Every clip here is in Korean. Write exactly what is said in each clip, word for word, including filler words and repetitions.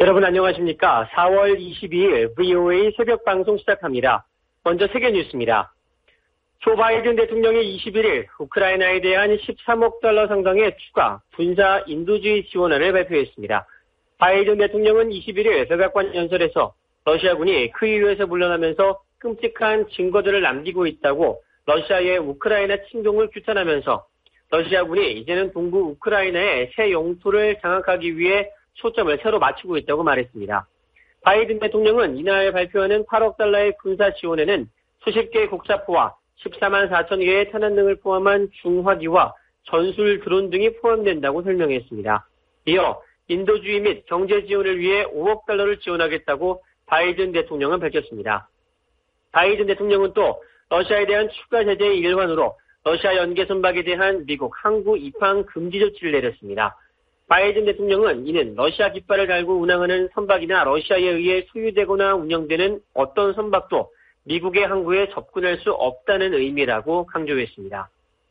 여러분 안녕하십니까? 사월 이십이일 브이오에이 새벽 방송 시작합니다. 먼저 세계 뉴스입니다. 조 바이든 대통령이 이십일일 우크라이나에 대한 십삼억 달러 상당의 추가 군사 인도주의 지원안을 발표했습니다. 바이든 대통령은 이십일일 백악관 연설에서 러시아군이 크이우에서 물러나면서 끔찍한 증거들을 남기고 있다고 러시아의 우크라이나 침공을 규탄하면서 러시아군이 이제는 동부 우크라이나의 새 영토를 장악하기 위해 초점을 새로 맞추고 있다고 말했습니다. 바이든 대통령은 이날 발표하는 팔억 달러의 군사 지원에는 수십 개의 곡사포와 십사만 사천 개의 탄환 등을 포함한 중화기와 전술 드론 등이 포함된다고 설명했습니다. 이어 인도주의 및 경제 지원을 위해 오억 달러를 지원하겠다고 바이든 대통령은 밝혔습니다. 바이든 대통령은 또 러시아에 대한 추가 제재의 일환으로 러시아 연계 선박에 대한 미국 항구 입항 금지 조치를 내렸습니다. 바이든 대통령은 이는 러시아 깃발을 달고 운항하는 선박이나 러시아에 의해 소유되거나 운영되는 어떤 선박도 미국의 항구에 접근할 수 없다는 의미라고 강조했습니다.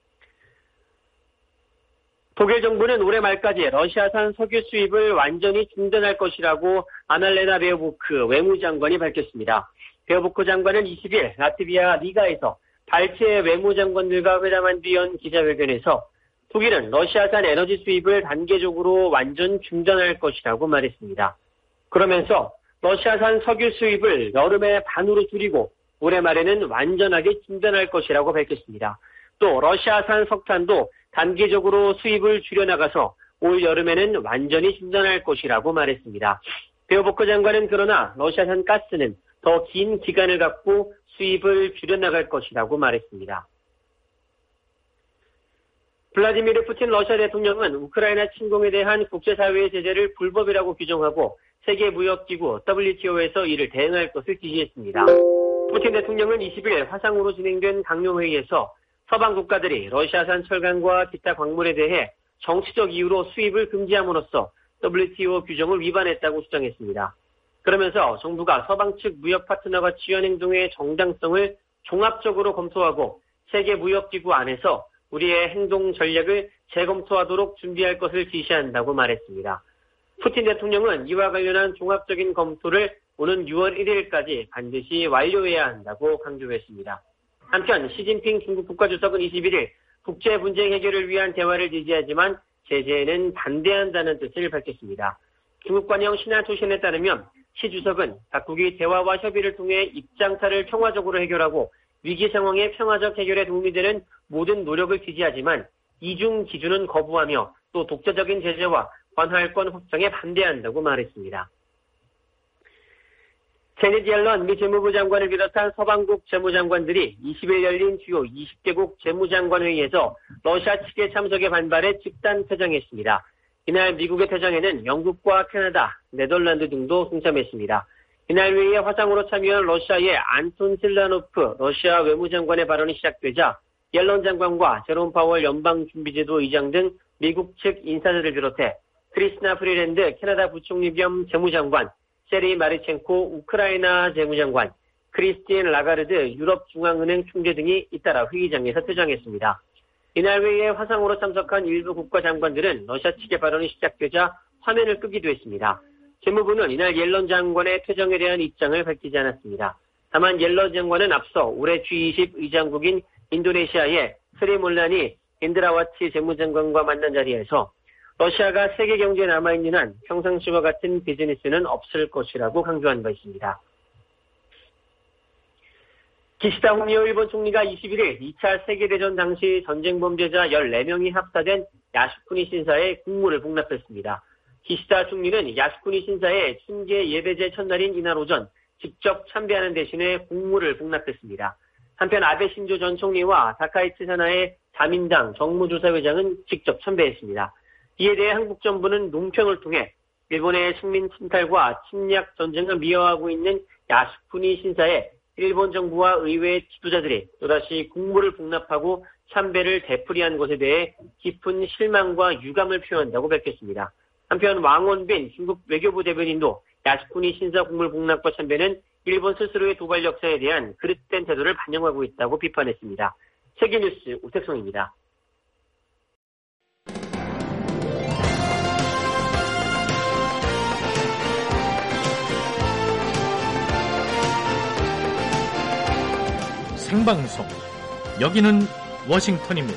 독일 정부는 올해 말까지 러시아산 석유 수입을 완전히 중단할 것이라고 아날레나 베어보크 외무장관이 밝혔습니다. 베어보크 장관은 이십일 라트비아 리가에서 발체 외무장관들과 회담한 뒤 연 기자회견에서 독일은 러시아산 에너지 수입을 단계적으로 완전 중단할 것이라고 말했습니다. 그러면서 러시아산 석유 수입을 여름에 반으로 줄이고 올해 말에는 완전하게 중단할 것이라고 밝혔습니다. 또 러시아산 석탄도 단계적으로 수입을 줄여나가서 올 여름에는 완전히 중단할 것이라고 말했습니다. 베어보크 장관은 그러나 러시아산 가스는 더 긴 기간을 갖고 수입을 줄여나갈 것이라고 말했습니다. 블라디미르 푸틴 러시아 대통령은 우크라이나 침공에 대한 국제사회의 제재를 불법이라고 규정하고 세계무역기구 더블유티오에서 이를 대응할 것을 지시했습니다. 푸틴 대통령은 이십일 화상으로 진행된 강요회의에서 서방 국가들이 러시아산 철강과 기타 광물에 대해 정치적 이유로 수입을 금지함으로써 더블유티오 규정을 위반했다고 주장했습니다. 그러면서 정부가 서방 측 무역 파트너가 취한 행동의 정당성을 종합적으로 검토하고 세계무역기구 안에서 우리의 행동 전략을 재검토하도록 준비할 것을 지시한다고 말했습니다. 푸틴 대통령은 이와 관련한 종합적인 검토를 오는 유월 일일까지 반드시 완료해야 한다고 강조했습니다. 한편 시진핑 중국 국가주석은 이십일일 국제 분쟁 해결을 위한 대화를 지지하지만 제재에는 반대한다는 뜻을 밝혔습니다. 중국 관영 신화투신에 따르면 시 주석은 각국이 대화와 협의를 통해 입장차를 평화적으로 해결하고 위기 상황의 평화적 해결에 도움이 되는 모든 노력을 지지하지만 이중 기준은 거부하며 또 독자적인 제재와 관할권 확장에 반대한다고 말했습니다. 제닛 옐런 미 재무부 장관을 비롯한 서방국 재무장관들이 이십일 열린 주요 이십 개국 재무장관 회의에서 러시아 측의 참석에 반발해 집단 퇴장했습니다. 이날 미국의 퇴장에는 영국과 캐나다, 네덜란드 등도 동참했습니다. 이날 회의에 화상으로 참여한 러시아의 안톤 실라노프 러시아 외무장관의 발언이 시작되자 옐런 장관과 제롬 파월 연방준비제도 의장 등 미국 측 인사들을 비롯해 크리스나 프리랜드 캐나다 부총리 겸 재무장관, 세리 마리첸코 우크라이나 재무장관, 크리스틴 라가르드 유럽중앙은행 총재 등이 잇따라 회의장에서 퇴장했습니다. 이날 회의에 화상으로 참석한 일부 국가 장관들은 러시아 측의 발언이 시작되자 화면을 끄기도 했습니다. 재무부는 이날 옐런 장관의 퇴장에 대한 입장을 밝히지 않았습니다. 다만 옐런 장관은 앞서 올해 지 이십 의장국인 인도네시아의 스리 몰라니 인드라와치 재무장관과 만난 자리에서 러시아가 세계 경제에 남아있는 한 평상시와 같은 비즈니스는 없을 것이라고 강조한 바 있습니다. 기시다 후미오 일본 총리가 이십일일 이 차 세계대전 당시 전쟁 범죄자 열네 명이 합사된 야스쿠니 신사에 국무를 복납했습니다. 기시다 총리는 야스쿠니 신사의 춘계 예배제 첫날인 이날 오전 직접 참배하는 대신에 국무를 복납했습니다. 한편 아베 신조 전 총리와 다카이치 사나의 자민당 정무조사회장은 직접 참배했습니다. 이에 대해 한국 정부는 논평을 통해 일본의 식민 침탈과 침략 전쟁을 미화하고 있는 야스쿠니 신사에 일본 정부와 의회 지도자들이 또다시 국무를 복납하고 참배를 되풀이한 것에 대해 깊은 실망과 유감을 표한다고 밝혔습니다. 한편 왕원빈 중국 외교부 대변인도 야스쿠니 신사 국물 복납과 참배는 일본 스스로의 도발 역사에 대한 그릇된 태도를 반영하고 있다고 비판했습니다. 세계뉴스 오택성입니다. 생방송. 여기는 워싱턴입니다.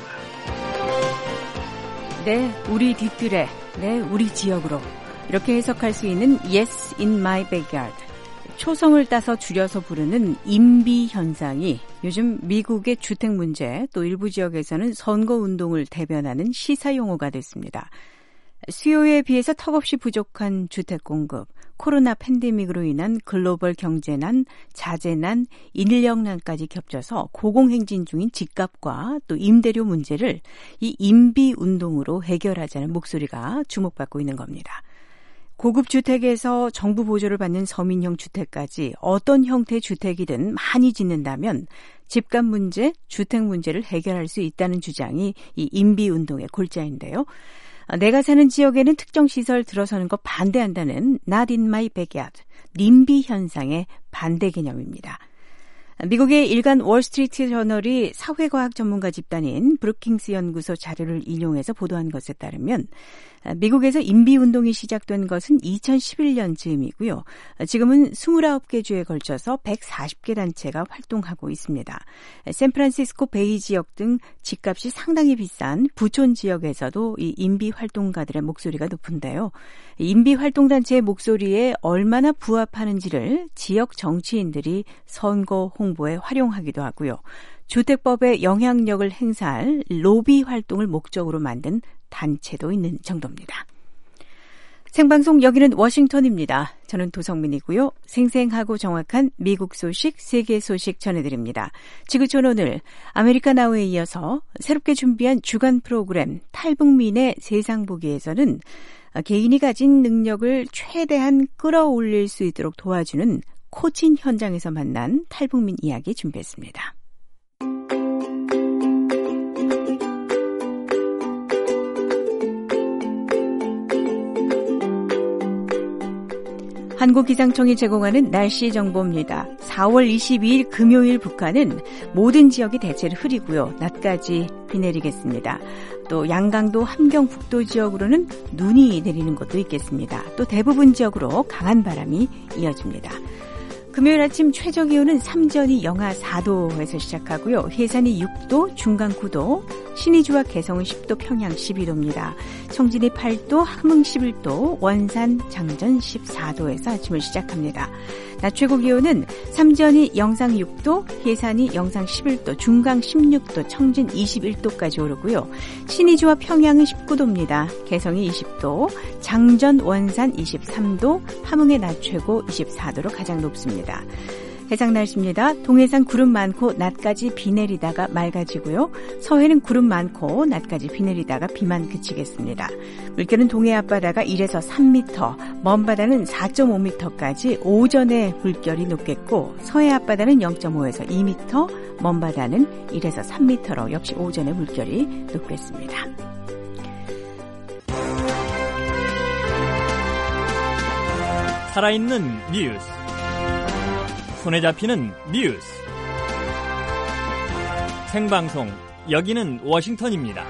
네, 우리 뒤뜰에, 네, 우리 지역으로. 이렇게 해석할 수 있는 Yes in my backyard. 초성을 따서 줄여서 부르는 임비 현상이 요즘 미국의 주택 문제, 또 일부 지역에서는 선거운동을 대변하는 시사용어가 됐습니다. 수요에 비해서 턱없이 부족한 주택 공급, 코로나 팬데믹으로 인한 글로벌 경제난, 자재난, 인력난까지 겹쳐서 고공행진 중인 집값과 또 임대료 문제를 이 임비운동으로 해결하자는 목소리가 주목받고 있는 겁니다. 고급 주택에서 정부 보조를 받는 서민형 주택까지 어떤 형태의 주택이든 많이 짓는다면 집값 문제, 주택 문제를 해결할 수 있다는 주장이 이 임비운동의 골자인데요. 내가 사는 지역에는 특정 시설 들어서는 거 반대한다는 Not in my backyard, 님비 현상의 반대 개념입니다. 미국의 일간 월스트리트 저널이 사회과학 전문가 집단인 브루킹스 연구소 자료를 인용해서 보도한 것에 따르면 미국에서 임비운동이 시작된 것은 이천십일 년 즈음이고요. 지금은 이십구 개 주에 걸쳐서 백사십 개 단체가 활동하고 있습니다. 샌프란시스코 베이 지역 등 집값이 상당히 비싼 부촌 지역에서도 이 임비활동가들의 목소리가 높은데요. 임비활동단체의 목소리에 얼마나 부합하는지를 지역 정치인들이 선거 홍보에 활용하기도 하고요. 주택법에 영향력을 행사할 로비 활동을 목적으로 만든 단체도 있는 정도입니다. 생방송 여기는 워싱턴입니다. 저는 도성민이고요. 생생하고 정확한 미국 소식, 세계 소식 전해드립니다. 지구촌 오늘 아메리카 나우에 이어서 새롭게 준비한 주간 프로그램 탈북민의 세상 보기에서는 개인이 가진 능력을 최대한 끌어올릴 수 있도록 도와주는 코칭 현장에서 만난 탈북민 이야기 준비했습니다. 한국기상청이 제공하는 날씨 정보입니다. 사월 이십이일 금요일 북한은 모든 지역이 대체로 흐리고요. 낮까지 비 내리겠습니다. 또 양강도 함경북도 지역으로는 눈이 내리는 곳도 있겠습니다. 또 대부분 지역으로 강한 바람이 이어집니다. 금요일 아침 최저 기온은 삼전이 영하 사도에서 시작하고요. 해산이 육도, 중강 구도, 신의주와 개성은 십도, 평양 십이도입니다. 청진이 팔도, 함흥 십일도, 원산, 장전 십사도에서 아침을 시작합니다. 낮 최고 기온은 삼전이 영상 육도, 해산이 영상 십일도, 중강 십육도, 청진 이십일도까지 오르고요. 신의주와 평양은 십구도입니다. 개성이 이십도, 장전, 원산 이십삼도, 함흥의 낮 최고 이십사도로 가장 높습니다. 해상 날씨입니다. 동해상 구름 많고 낮까지 비 내리다가 맑아지고요. 서해는 구름 많고 낮까지 비 내리다가 비만 그치겠습니다. 물결은 동해 앞바다가 일에서 삼 미터, 먼 바다는 사 점 오 미터까지 오전에 물결이 높겠고 서해 앞바다는 영 점 오에서 이 미터, 먼 바다는 일에서 삼 미터로 역시 오전에 물결이 높겠습니다. 살아있는 뉴스, 손에 잡히는 뉴스. 생방송 여기는 워싱턴입니다.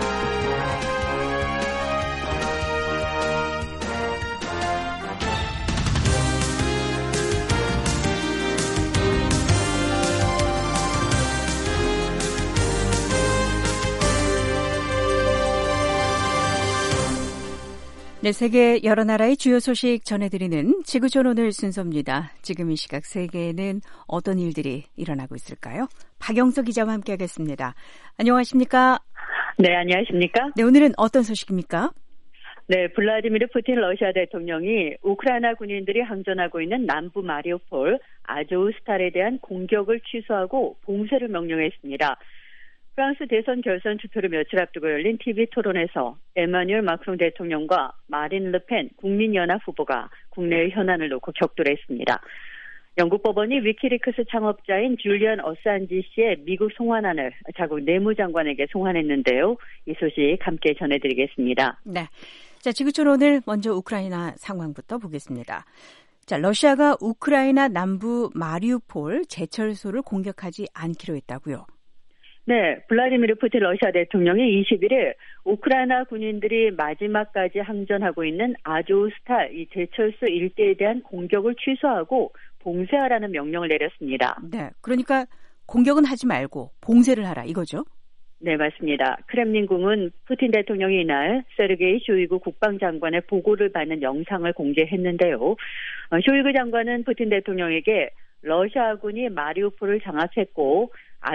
네, 세계 여러 나라의 주요 소식 전해드리는 지구촌 오늘 순서입니다. 지금 이 시각 세계에는 어떤 일들이 일어나고 있을까요? 박영석 기자와 함께하겠습니다. 안녕하십니까? 네, 안녕하십니까? 네, 오늘은 어떤 소식입니까? 네, 블라디미르 푸틴 러시아 대통령이 우크라이나 군인들이 항전하고 있는 남부 마리우폴 아조우스탈에 대한 공격을 취소하고 봉쇄를 명령했습니다. 프랑스 대선 결선 투표를 며칠 앞두고 열린 티비 토론에서 에마뉴엘 마크롱 대통령과 마린 르펜 국민연합 후보가 국내의 현안을 놓고 격돌했습니다. 영국 법원이 위키리크스 창업자인 줄리언 어산지 씨의 미국 송환안을 자국 내무장관에게 송환했는데요. 이 소식 함께 전해드리겠습니다. 네, 자 지구촌 오늘 먼저 우크라이나 상황부터 보겠습니다. 자, 러시아가 우크라이나 남부 마리우폴 제철소를 공격하지 않기로 했다고요? 네, 블라디미르 푸틴 러시아 대통령이 이십일일 우크라이나 군인들이 마지막까지 항전하고 있는 아조우스탈 이 제철소 일대에 대한 공격을 취소하고 봉쇄하라는 명령을 내렸습니다. 네, 그러니까 공격은 하지 말고 봉쇄를 하라 이거죠? 네, 맞습니다. 크렘린궁은 푸틴 대통령이 이날 세르게이 쇼이구 국방장관의 보고를 받는 영상을 공개했는데요. 쇼이구 장관은 푸틴 대통령에게 러시아군이 마리우폴을 장악했고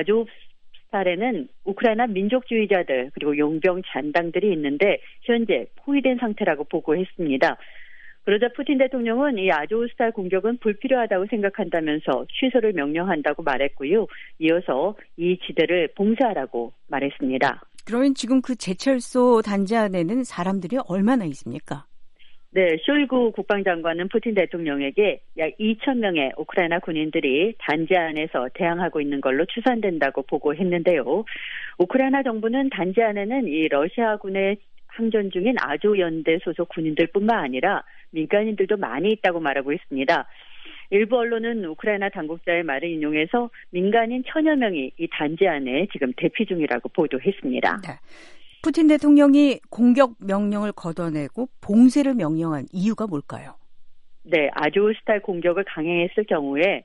아조스탈에는 우크라이나 민족주의자들 그리고 용병 잔당들이 있는데 현재 포위된 상태라고 보고했습니다. 그러자 푸틴 대통령은 이 아조스탈 공격은 불필요하다고 생각한다면서 취소를 명령한다고 말했고요. 이어서 이 지대를 봉쇄하라고 말했습니다. 그러면 지금 그 제철소 단지 안에는 사람들이 얼마나 있습니까? 네, 쇼이구 국방장관은 푸틴 대통령에게 약 이천 명의 우크라이나 군인들이 단지 안에서 대항하고 있는 걸로 추산된다고 보고했는데요. 우크라이나 정부는 단지 안에는 이 러시아군의 항전 중인 아조연대 소속 군인들뿐만 아니라 민간인들도 많이 있다고 말하고 있습니다. 일부 언론은 우크라이나 당국자의 말을 인용해서 민간인 천여 명이 이 단지 안에 지금 대피 중이라고 보도했습니다. 네. 푸틴 대통령이 공격 명령을 걷어내고 봉쇄를 명령한 이유가 뭘까요? 네, 아조스탈 공격을 강행했을 경우에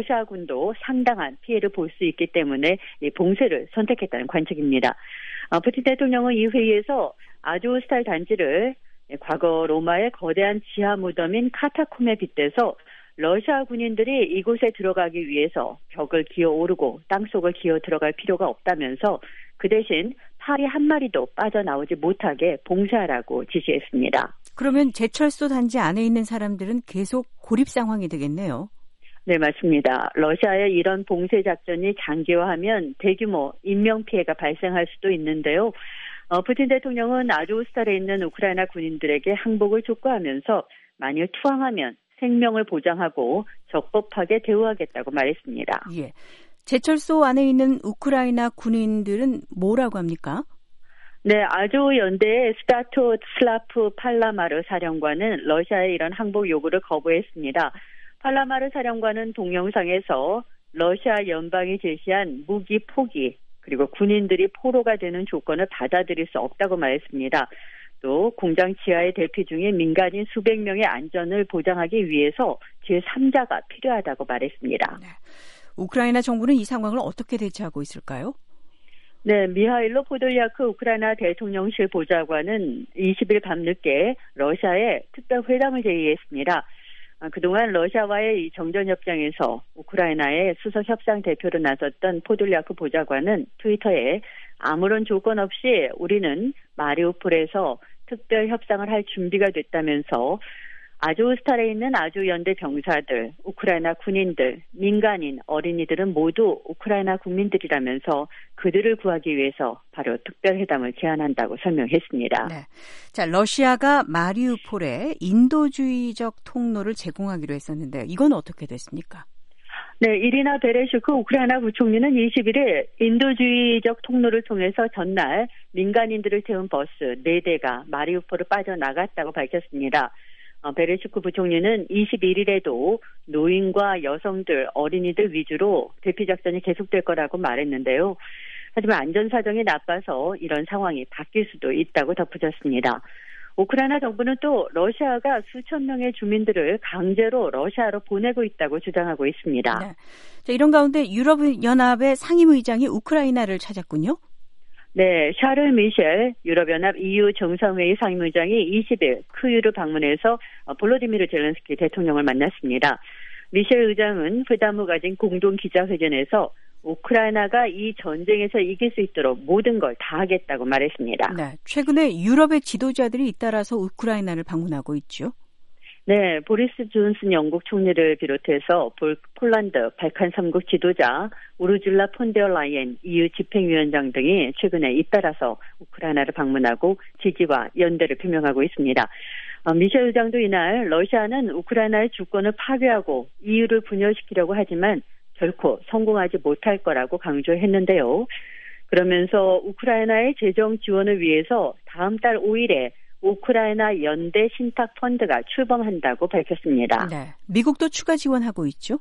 러시아군도 상당한 피해를 볼 수 있기 때문에 이 봉쇄를 선택했다는 관측입니다. 푸틴 대통령은 이 회의에서 아조스탈 단지를 과거 로마의 거대한 지하 무덤인 카타콤에 빗대서 러시아 군인들이 이곳에 들어가기 위해서 벽을 기어 오르고 땅속을 기어 들어갈 필요가 없다면서 그 대신 파리 한 마리도 빠져나오지 못하게 봉쇄하라고 지시했습니다. 그러면 제철소 단지 안에 있는 사람들은 계속 고립 상황이 되겠네요. 네, 맞습니다. 러시아의 이런 봉쇄 작전이 장기화하면 대규모 인명피해가 발생할 수도 있는데요. 어, 푸틴 대통령은 아조스탈에 있는 우크라이나 군인들에게 항복을 촉구하면서 만일 투항하면 생명을 보장하고 적법하게 대우하겠다고 말했습니다. 예. 제철소 안에 있는 우크라이나 군인들은 뭐라고 합니까? 네, 아조 연대의 스타토 슬라프 팔라마르 사령관은 러시아의 이런 항복 요구를 거부했습니다. 팔라마르 사령관은 동영상에서 러시아 연방이 제시한 무기 포기 그리고 군인들이 포로가 되는 조건을 받아들일 수 없다고 말했습니다. 또 공장 지하에 대피 중인 민간인 수백 명의 안전을 보장하기 위해서 제삼자가 필요하다고 말했습니다. 네. 우크라이나 정부는 이 상황을 어떻게 대처하고 있을까요? 네, 미하일로 포돌리아크 우크라이나 대통령실 보좌관은 이십 일 밤늦게 러시아에 특별회담을 제의했습니다. 그동안 러시아와의 이 정전협정에서 우크라이나의 수석협상 대표로 나섰던 포돌리아크 보좌관은 트위터에 아무런 조건 없이 우리는 마리우폴에서 특별 협상을 할 준비가 됐다면서 아조스탈에 있는 아조연대 병사들, 우크라이나 군인들, 민간인, 어린이들은 모두 우크라이나 국민들이라면서 그들을 구하기 위해서 바로 특별회담을 제안한다고 설명했습니다. 네. 자, 러시아가 마리우폴에 인도주의적 통로를 제공하기로 했었는데 이건 어떻게 됐습니까? 네, 이리나 베레슈크 우크라이나 부총리는 이십일 일 인도주의적 통로를 통해서 전날 민간인들을 태운 버스 네 대가 마리우폴을 빠져나갔다고 밝혔습니다. 어, 베레슈크 부총리는 이십일 일에도 노인과 여성들, 어린이들 위주로 대피 작전이 계속될 거라고 말했는데요. 하지만 안전 사정이 나빠서 이런 상황이 바뀔 수도 있다고 덧붙였습니다. 우크라이나 정부는 또 러시아가 수천 명의 주민들을 강제로 러시아로 보내고 있다고 주장하고 있습니다. 네. 자, 이런 가운데 유럽연합의 상임의장이 우크라이나를 찾았군요. 네, 샤를 미셸 유럽연합 이유 정상회의 상임의장이 이십 일 크유를 방문해서 볼로디미르 젤렌스키 대통령을 만났습니다. 미셸 의장은 회담 후 가진 공동 기자회견에서 우크라이나가 이 전쟁에서 이길 수 있도록 모든 걸 다 하겠다고 말했습니다. 네, 최근에 유럽의 지도자들이 잇따라서 우크라이나를 방문하고 있죠. 네, 보리스 존슨 영국 총리를 비롯해서 폴, 폴란드, 발칸 삼 국 지도자, 우르줄라 폰데어라이엔 이유 집행위원장 등이 최근에 잇따라서 우크라이나를 방문하고 지지와 연대를 표명하고 있습니다. 어, 미셸 의장도 이날 러시아는 우크라이나의 주권을 파괴하고 이유를 분열시키려고 하지만 결코 성공하지 못할 거라고 강조했는데요. 그러면서 우크라이나의 재정 지원을 위해서 다음 달 오 일에 우크라이나 연대 신탁 펀드가 출범한다고 밝혔습니다. 네, 미국도 추가 지원하고 있죠?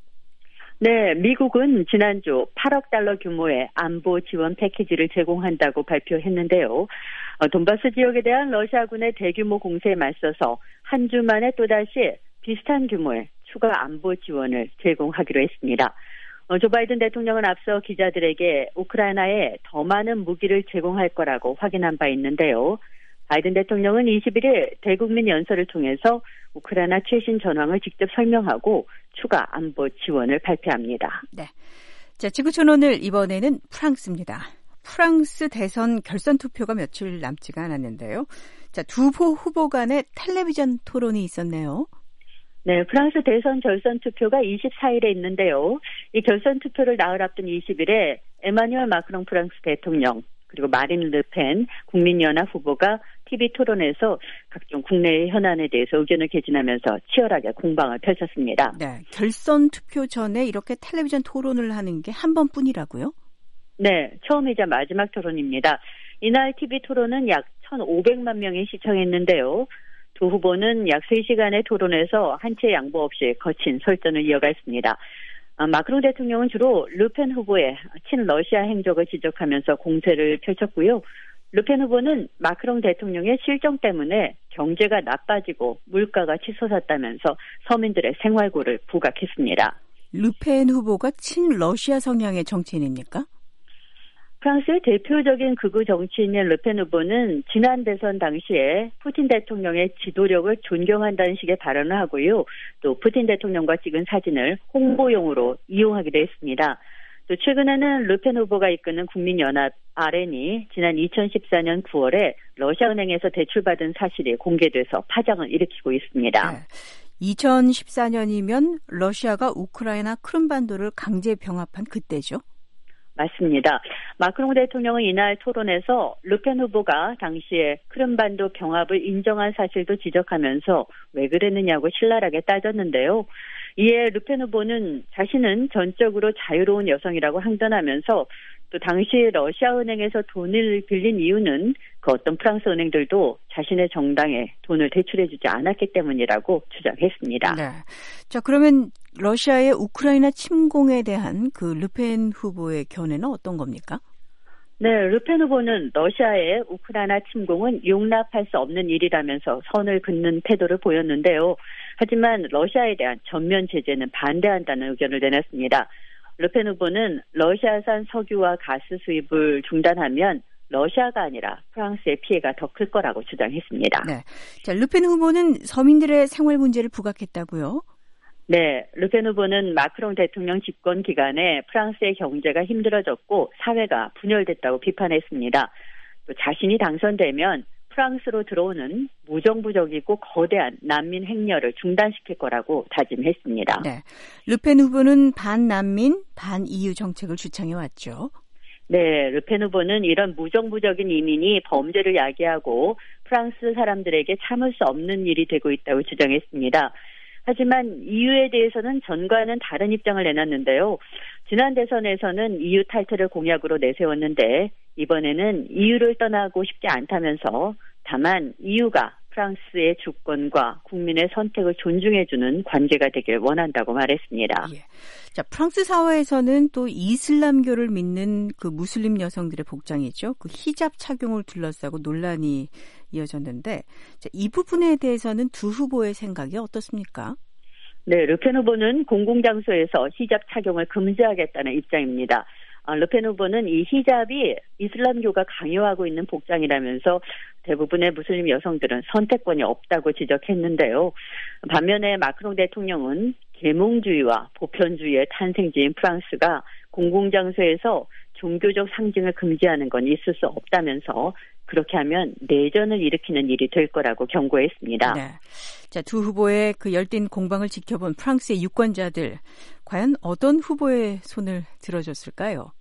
네, 미국은 지난주 팔억 달러 규모의 안보 지원 패키지를 제공한다고 발표했는데요. 어, 돈바스 지역에 대한 러시아군의 대규모 공세에 맞서서 한 주 만에 또다시 비슷한 규모의 추가 안보 지원을 제공하기로 했습니다. 어, 조 바이든 대통령은 앞서 기자들에게 우크라이나에 더 많은 무기를 제공할 거라고 확인한 바 있는데요. 바이든 대통령은 이십일 일 대국민 연설을 통해서 우크라이나 최신 전황을 직접 설명하고 추가 안보 지원을 발표합니다. 네. 자, 지구촌 오늘 이번에는 프랑스입니다. 프랑스 대선 결선 투표가 며칠 남지가 않았는데요. 자, 두 후보 간의 텔레비전 토론이 있었네요. 네, 프랑스 대선 결선 투표가 이십사 일에 있는데요. 이 결선 투표를 나흘 앞둔 이십 일에 에마뉴엘 마크롱 프랑스 대통령 그리고 마린 르펜 국민연합 후보가 티비 토론에서 각종 국내 현안에 대해서 의견을 개진하면서 치열하게 공방을 펼쳤습니다. 네, 결선 투표 전에 이렇게 텔레비전 토론을 하는 게 한 번뿐이라고요? 네, 처음이자 마지막 토론입니다. 이날 티비 토론은 약 천오백만 명이 시청했는데요. 두 후보는 약 세 시간의 토론에서 한 채 양보 없이 거친 설전을 이어갔습니다. 마크롱 대통령은 주로 르펜 후보의 친러시아 행적을 지적하면서 공세를 펼쳤고요. 르펜 후보는 마크롱 대통령의 실정 때문에 경제가 나빠지고 물가가 치솟았다면서 서민들의 생활고를 부각했습니다. 르펜 후보가 친러시아 성향의 정치인입니까? 프랑스의 대표적인 극우 정치인인 르펜 후보는 지난 대선 당시에 푸틴 대통령의 지도력을 존경한다는 식의 발언을 하고요. 또 푸틴 대통령과 찍은 사진을 홍보용으로 이용하기도 했습니다. 또 최근에는 르펜 후보가 이끄는 국민연합 알엔이 지난 이천십사 년 구월에 러시아은행에서 대출받은 사실이 공개돼서 파장을 일으키고 있습니다. 네. 이천십사 년이면 러시아가 우크라이나 크림반도를 강제 병합한 그때죠? 맞습니다. 마크롱 대통령은 이날 토론에서 르펜 후보가 당시에 크림반도 병합을 인정한 사실도 지적하면서 왜 그랬느냐고 신랄하게 따졌는데요. 이에 르펜 후보는 자신은 전적으로 자유로운 여성이라고 항변하면서 또 당시 러시아은행에서 돈을 빌린 이유는 그 어떤 프랑스 은행들도 자신의 정당에 돈을 대출해주지 않았기 때문이라고 주장했습니다. 네. 자, 그러면 러시아의 우크라이나 침공에 대한 그 르펜 후보의 견해는 어떤 겁니까? 네, 르펜 후보는 러시아의 우크라이나 침공은 용납할 수 없는 일이라면서 선을 긋는 태도를 보였는데요. 하지만 러시아에 대한 전면 제재는 반대한다는 의견을 내놨습니다. 르펜 후보는 러시아산 석유와 가스 수입을 중단하면 러시아가 아니라 프랑스의 피해가 더 클 거라고 주장했습니다. 네, 자, 르펜 후보는 서민들의 생활 문제를 부각했다고요? 네, 르펜 후보는 마크롱 대통령 집권 기간에 프랑스의 경제가 힘들어졌고 사회가 분열됐다고 비판했습니다. 또 자신이 당선되면 프랑스로 들어오는 무정부적이고 거대한 난민 행렬을 중단시킬 거라고 다짐했습니다. 네, 르펜 후보는 반난민, 반이유 정책을 주창해왔죠. 네, 르펜 후보는 이런 무정부적인 이민이 범죄를 야기하고 프랑스 사람들에게 참을 수 없는 일이 되고 있다고 주장했습니다. 하지만 이유에 대해서는 전과는 다른 입장을 내놨는데요. 지난 대선에서는 이유 탈퇴를 공약으로 내세웠는데 이번에는 이유를 떠나고 싶지 않다면서 다만 이유가 프랑스의 주권과 국민의 선택을 존중해주는 관계가 되길 원한다고 말했습니다. 예. 자, 프랑스 사회에서는 또 이슬람교를 믿는 그 무슬림 여성들의 복장이죠. 그 히잡 착용을 둘러싸고 논란이 이어졌는데 자, 이 부분에 대해서는 두 후보의 생각이 어떻습니까? 네, 르펜 후보는 공공장소에서 히잡 착용을 금지하겠다는 입장입니다. 아, 르펜 후보는 이 히잡이 이슬람교가 강요하고 있는 복장이라면서 대부분의 무슬림 여성들은 선택권이 없다고 지적했는데요. 반면에 마크롱 대통령은 계몽주의와 보편주의의 탄생지인 프랑스가 공공장소에서 종교적 상징을 금지하는 건 있을 수 없다면서 그렇게 하면 내전을 일으키는 일이 될 거라고 경고했습니다. 네. 자, 두 후보의 그 열띤 공방을 지켜본 프랑스의 유권자들 과연 어떤 후보의 손을 들어줬을까요?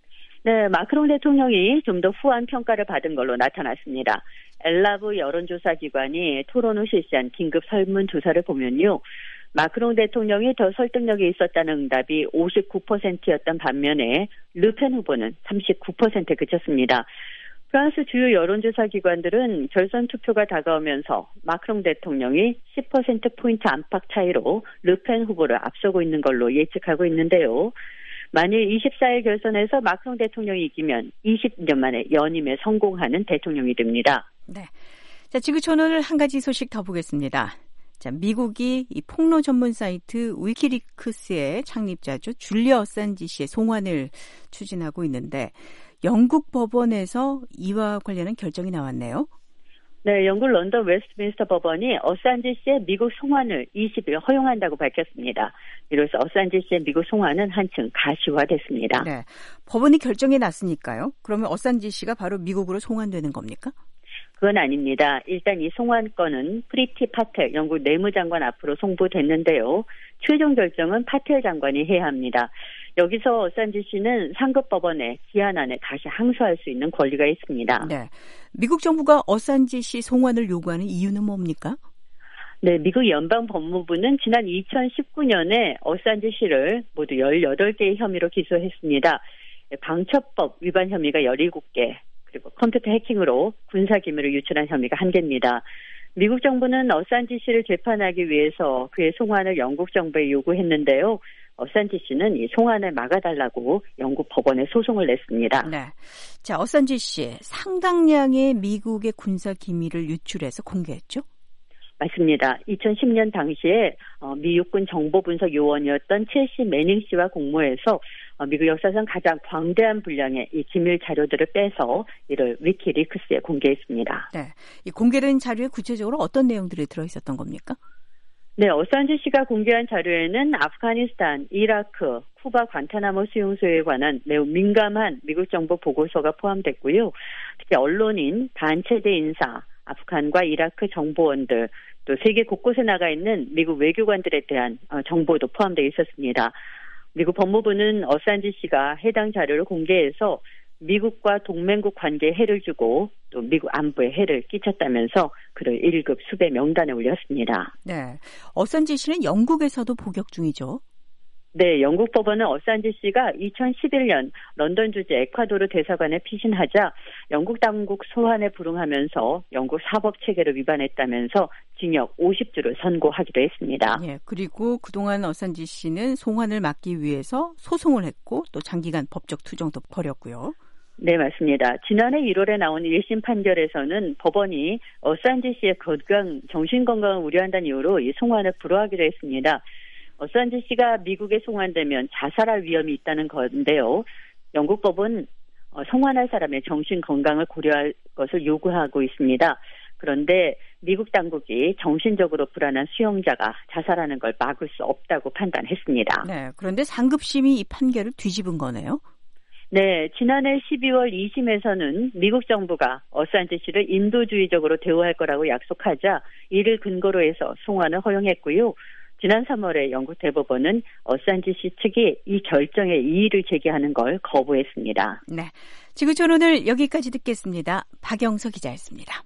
네, 마크롱 대통령이 좀 더 후한 평가를 받은 걸로 나타났습니다. 엘라브 여론조사 기관이 토론 후 실시한 긴급 설문조사를 보면요. 마크롱 대통령이 더 설득력이 있었다는 응답이 오십구 퍼센트였던 반면에 르펜 후보는 삼십구 퍼센트에 그쳤습니다. 프랑스 주요 여론조사 기관들은 결선 투표가 다가오면서 마크롱 대통령이 십 퍼센트포인트 안팎 차이로 르펜 후보를 앞서고 있는 걸로 예측하고 있는데요. 만일 이십사 일 결선에서 마크롱 대통령이 이기면 이십 년 만에 연임에 성공하는 대통령이 됩니다. 네. 자, 지구촌 오늘 한 가지 소식 더 보겠습니다. 자, 미국이 이 폭로 전문 사이트 위키리크스의 창립자죠. 줄리아 어산지 씨의 송환을 추진하고 있는데 영국 법원에서 이와 관련한 결정이 나왔네요. 네, 영국 런던 웨스트민스터 법원이 어산지 씨의 미국 송환을 이십 일 허용한다고 밝혔습니다. 이로써 어산지 씨의 미국 송환은 한층 가시화됐습니다. 네, 법원이 결정이 났으니까요. 그러면 어산지 씨가 바로 미국으로 송환되는 겁니까? 그건 아닙니다. 일단 이 송환권은 프리티 파텔 영국 내무장관 앞으로 송부됐는데요. 최종 결정은 파텔 장관이 해야 합니다. 여기서 어산지 씨는 상급 법원에 기한 안에 다시 항소할 수 있는 권리가 있습니다. 네, 미국 정부가 어산지 씨 송환을 요구하는 이유는 뭡니까? 네, 미국 연방법무부는 지난 이천십구 년에 어산지 씨를 모두 열여덟 개의 혐의로 기소했습니다. 방첩법 위반 혐의가 열일곱 개, 그리고 컴퓨터 해킹으로 군사기밀을 유출한 혐의가 한 개입니다. 미국 정부는 어산지 씨를 재판하기 위해서 그의 송환을 영국 정부에 요구했는데요. 어산지 씨는 이 송환을 막아달라고 영국 법원에 소송을 냈습니다. 네, 자 어산지 씨 상당량의 미국의 군사 기밀을 유출해서 공개했죠? 맞습니다. 이천십 년 당시에 미 육군 정보분석 요원이었던 첼시 매닝 씨와 공모해서 미국 역사상 가장 광대한 분량의 이 기밀 자료들을 빼서 이를 위키리크스에 공개했습니다. 네, 이 공개된 자료에 구체적으로 어떤 내용들이 들어있었던 겁니까? 네, 어산지 씨가 공개한 자료에는 아프가니스탄, 이라크, 쿠바 관타나모 수용소에 관한 매우 민감한 미국 정부 보고서가 포함됐고요. 특히 언론인, 단체대 인사, 아프간과 이라크 정보원들, 또 세계 곳곳에 나가 있는 미국 외교관들에 대한 정보도 포함되어 있었습니다. 미국 법무부는 어산지 씨가 해당 자료를 공개해서 미국과 동맹국 관계에 해를 주고 또 미국 안보에 해를 끼쳤다면서 그를 일 급 수배 명단에 올렸습니다. 네, 어산지 씨는 영국에서도 복역 중이죠. 네, 영국 법원은 어산지 씨가 이천십일 년 런던 주재 에콰도르 대사관에 피신하자 영국 당국 소환에 불응하면서 영국 사법 체계를 위반했다면서 징역 오십 주를 선고하기도 했습니다. 예, 그리고 그동안 어산지 씨는 송환을 막기 위해서 소송을 했고 또 장기간 법적 투쟁도 벌였고요. 네, 맞습니다. 지난해 일월에 나온 일 심 판결에서는 법원이 어산지 씨의 건강, 정신건강을 우려한다는 이유로 이 송환을 불허하기로 했습니다. 어산지 씨가 미국에 송환되면 자살할 위험이 있다는 건데요. 영국 법은 송환할 사람의 정신건강을 고려할 것을 요구하고 있습니다. 그런데 미국 당국이 정신적으로 불안한 수용자가 자살하는 걸 막을 수 없다고 판단했습니다. 네, 그런데 상급심이 이 판결을 뒤집은 거네요. 네, 지난해 십이월 이 심에서는 미국 정부가 어산지 씨를 인도주의적으로 대우할 거라고 약속하자 이를 근거로 해서 송환을 허용했고요. 지난 삼월에 영국 대법원은 어산지 씨 측이 이 결정에 이의를 제기하는 걸 거부했습니다. 네, 지구촌 오늘 여기까지 듣겠습니다. 박영서 기자였습니다.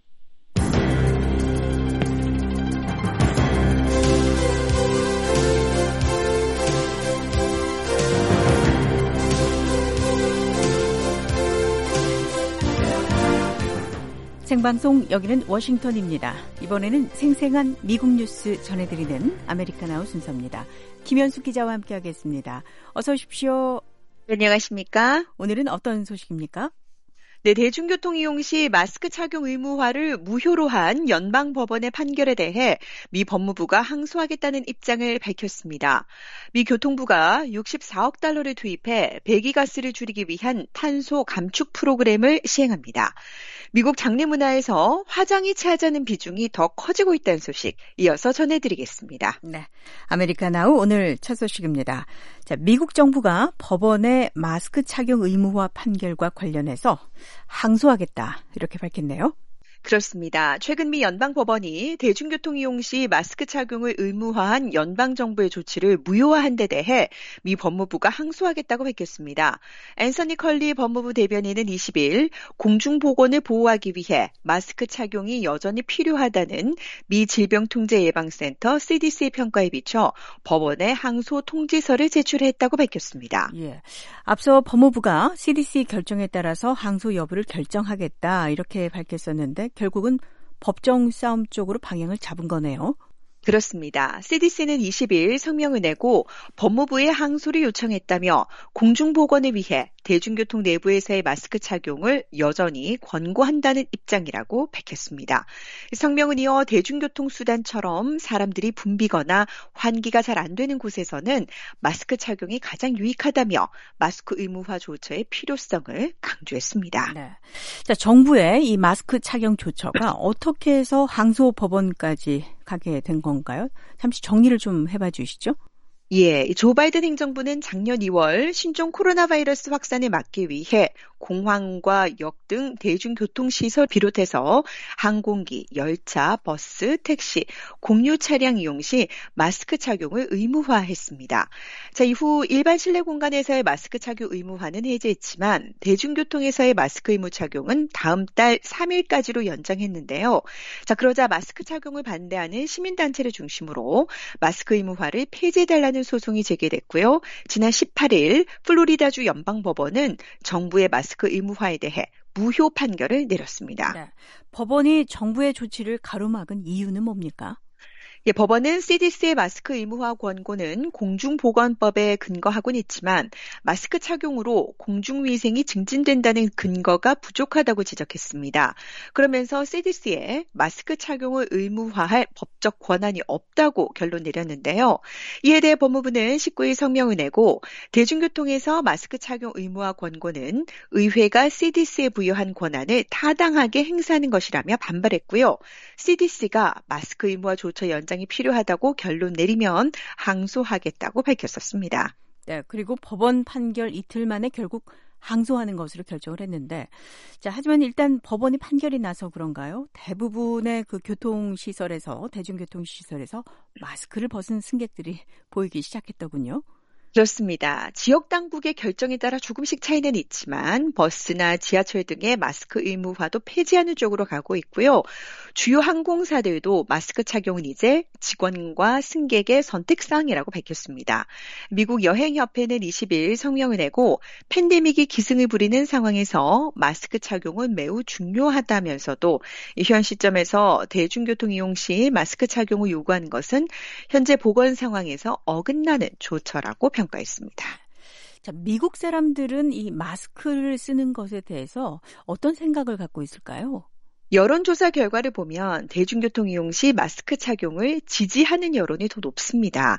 생방송 여기는 워싱턴입니다. 이번에는 생생한 미국 뉴스 전해드리는 아메리카나우 순서입니다. 김현숙 기자와 함께하겠습니다. 어서 오십시오. 안녕하십니까? 오늘은 어떤 소식입니까? 네, 대중교통 이용 시 마스크 착용 의무화를 무효로 한 연방법원의 판결에 대해 미 법무부가 항소하겠다는 입장을 밝혔습니다. 미 교통부가 육십사억 달러를 투입해 배기가스를 줄이기 위한 탄소 감축 프로그램을 시행합니다. 미국 장례 문화에서 화장이 차지하는 비중이 더 커지고 있다는 소식 이어서 전해드리겠습니다. 네, 아메리카나우 오늘 첫 소식입니다. 자, 미국 정부가 법원의 마스크 착용 의무화 판결과 관련해서 항소하겠다 이렇게 밝혔네요. 그렇습니다. 최근 미 연방법원이 대중교통 이용 시 마스크 착용을 의무화한 연방정부의 조치를 무효화한 데 대해 미 법무부가 항소하겠다고 밝혔습니다. 앤서니 컬리 법무부 대변인은 이십 일 공중보건을 보호하기 위해 마스크 착용이 여전히 필요하다는 미 질병통제예방센터 씨디씨 평가에 비춰 법원에 항소 통지서를 제출했다고 밝혔습니다. 예, 앞서 법무부가 씨디씨 결정에 따라서 항소 여부를 결정하겠다 이렇게 밝혔었는데 결국은 법정 싸움 쪽으로 방향을 잡은 거네요. 그렇습니다. 씨디씨는 이십 일 성명을 내고 법무부에 항소를 요청했다며 공중보건을 위해 대중교통 내부에서의 마스크 착용을 여전히 권고한다는 입장이라고 밝혔습니다. 성명은 이어 대중교통수단처럼 사람들이 붐비거나 환기가 잘 안 되는 곳에서는 마스크 착용이 가장 유익하다며 마스크 의무화 조처의 필요성을 강조했습니다. 네. 자, 정부의 이 마스크 착용 조처가 어떻게 해서 항소 법원까지 가게 된 건가요? 잠시 정리를 좀 해봐 주시죠. 예, 조 바이든 행정부는 작년 이월 신종 코로나 바이러스 확산을 막기 위해 공항과 역 등 대중교통시설 비롯해서 항공기, 열차, 버스, 택시, 공유 차량 이용 시 마스크 착용을 의무화했습니다. 자, 이후 일반 실내 공간에서의 마스크 착용 의무화는 해제했지만 대중교통에서의 마스크 의무 착용은 다음 달 삼 일까지로 연장했는데요. 자, 그러자 마스크 착용을 반대하는 시민단체를 중심으로 마스크 의무화를 폐지해달라는 소송이 제기됐고요. 지난 십팔 일 플로리다주 연방법원은 정부의 마스크 의무화에 대해 무효 판결을 내렸습니다. 네. 법원이 정부의 조치를 가로막은 이유는 뭡니까? 예, 법원은 씨디씨의 마스크 의무화 권고는 공중보건법에 근거하곤 있지만 마스크 착용으로 공중위생이 증진된다는 근거가 부족하다고 지적했습니다. 그러면서 씨디씨에 마스크 착용을 의무화할 법적 권한이 없다고 결론 내렸는데요. 이에 대해 법무부는 십구 일 성명을 내고 대중교통에서 마스크 착용 의무화 권고는 의회가 씨디씨에 부여한 권한을 타당하게 행사하는 것이라며 반발했고요. 씨디씨가 마스크 의무화 조처 연장 이 필요하다고 결론 내리면 항소하겠다고 밝혔었습니다. 네, 그리고 법원 판결 이틀 만에 결국 항소하는 것으로 결정을 했는데, 자, 하지만 일단 법원이 판결이 나서 그런가요? 대부분의 그 교통시설에서, 대중교통시설에서 마스크를 벗은 승객들이 보이기 시작했더군요. 그렇습니다. 지역 당국의 결정에 따라 조금씩 차이는 있지만 버스나 지하철 등의 마스크 의무화도 폐지하는 쪽으로 가고 있고요. 주요 항공사들도 마스크 착용은 이제 직원과 승객의 선택사항이라고 밝혔습니다. 미국 여행협회는 이십 일 성명을 내고 팬데믹이 기승을 부리는 상황에서 마스크 착용은 매우 중요하다면서도 현 시점에서 대중교통 이용 시 마스크 착용을 요구하는 것은 현재 보건 상황에서 어긋나는 조처라고 평가했습니다. 평가했습니다. 자, 미국 사람들은 이 마스크를 쓰는 것에 대해서 어떤 생각을 갖고 있을까요? 여론조사 결과를 보면 대중교통 이용 시 마스크 착용을 지지하는 여론이 더 높습니다.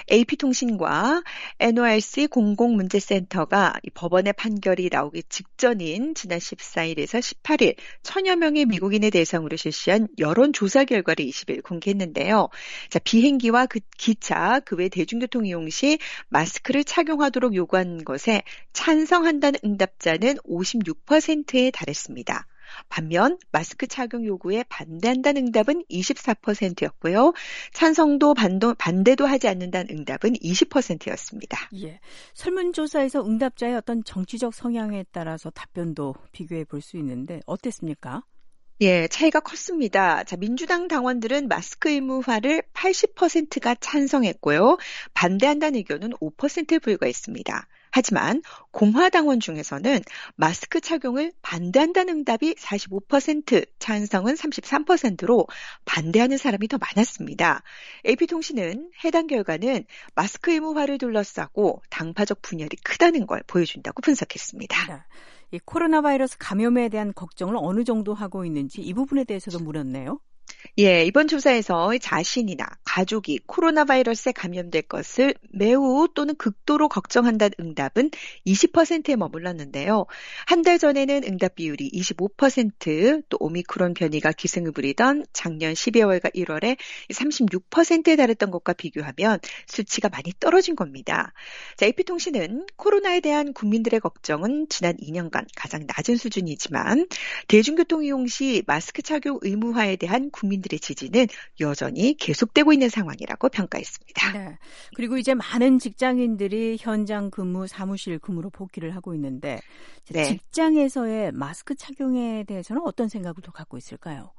에이피통신과 엔오알씨 공공문제센터가 법원의 판결이 나오기 직전인 지난 십사 일에서 십팔 일 천여 명의 미국인을 대상으로 실시한 여론조사 결과를 이십 일 공개했는데요. 자, 비행기와 그 기차, 그 외 대중교통 이용 시 마스크를 착용하도록 요구한 것에 찬성한다는 응답자는 오십육 퍼센트에 달했습니다. 반면 마스크 착용 요구에 반대한다는 응답은 이십사 퍼센트였고요. 찬성도 반도, 반대도 하지 않는다는 응답은 이십 퍼센트였습니다. 예, 설문조사에서 응답자의 어떤 정치적 성향에 따라서 답변도 비교해 볼 수 있는데 어땠습니까? 예, 차이가 컸습니다. 자, 민주당 당원들은 마스크 의무화를 팔십 퍼센트가 찬성했고요. 반대한다는 의견은 오 퍼센트에 불과했습니다. 하지만 공화당원 중에서는 마스크 착용을 반대한다는 응답이 사십오 퍼센트, 찬성은 삼십삼 퍼센트로 반대하는 사람이 더 많았습니다. 에이피통신은 해당 결과는 마스크 의무화를 둘러싸고 당파적 분열이 크다는 걸 보여준다고 분석했습니다. 네. 이 코로나 바이러스 감염에 대한 걱정을 어느 정도 하고 있는지 이 부분에 대해서도 물었네요. 예, 이번 조사에서 자신이나 가족이 코로나 바이러스에 감염될 것을 매우 또는 극도로 걱정한다는 응답은 이십 퍼센트에 머물렀는데요. 한 달 전에는 응답 비율이 이십오 퍼센트, 또 오미크론 변이가 기승을 부리던 작년 십이월과 일월에 삼십육 퍼센트에 달했던 것과 비교하면 수치가 많이 떨어진 겁니다. 자, 에이피통신은 코로나에 대한 국민들의 걱정은 지난 이 년간 가장 낮은 수준이지만 대중교통 이용 시 마스크 착용 의무화에 대한 국민들의 지지는 여전히 계속되고 있는 상황이라고 평가했습니다. 네. 그리고 이제 많은 직장인들이 현장 근무, 사무실 근무로 복귀를 하고 있는데 네. 직장에서의 마스크 착용에 대해서는 어떤 생각을 또 갖고 있을까요?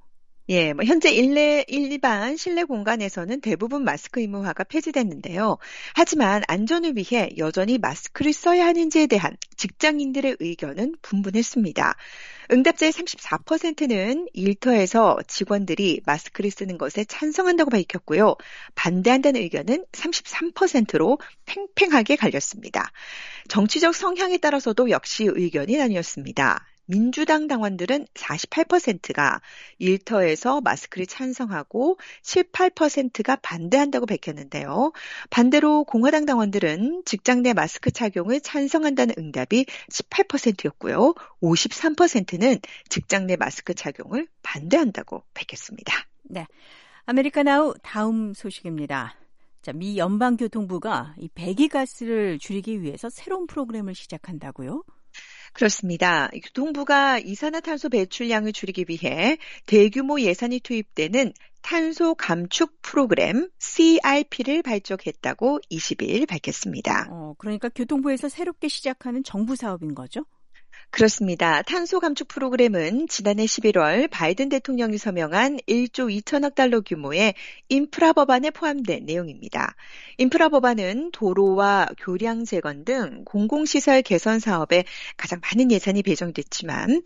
예, 뭐 현재 일례, 일반 실내 공간에서는 대부분 마스크 의무화가 폐지됐는데요. 하지만 안전을 위해 여전히 마스크를 써야 하는지에 대한 직장인들의 의견은 분분했습니다. 응답자의 삼십사 퍼센트는 일터에서 직원들이 마스크를 쓰는 것에 찬성한다고 밝혔고요. 반대한다는 의견은 삼십삼 퍼센트로 팽팽하게 갈렸습니다. 정치적 성향에 따라서도 역시 의견이 나뉘었습니다. 민주당 당원들은 사십팔 퍼센트가 일터에서 마스크를 찬성하고 십팔 퍼센트가 반대한다고 밝혔는데요. 반대로 공화당 당원들은 직장 내 마스크 착용을 찬성한다는 응답이 십팔 퍼센트였고요. 오십삼 퍼센트는 직장 내 마스크 착용을 반대한다고 밝혔습니다. 네, 아메리카나우 다음 소식입니다. 자, 미 연방교통부가 이 배기가스를 줄이기 위해서 새로운 프로그램을 시작한다고요? 그렇습니다. 교통부가 이산화탄소 배출량을 줄이기 위해 대규모 예산이 투입되는 탄소 감축 프로그램 씨알피를 발족했다고 이십 일 밝혔습니다. 어, 그러니까 교통부에서 새롭게 시작하는 정부 사업인 거죠? 그렇습니다. 탄소 감축 프로그램은 지난해 십일월 바이든 대통령이 서명한 일조 이천억 달러 규모의 인프라 법안에 포함된 내용입니다. 인프라 법안은 도로와 교량 재건 등 공공시설 개선 사업에 가장 많은 예산이 배정됐지만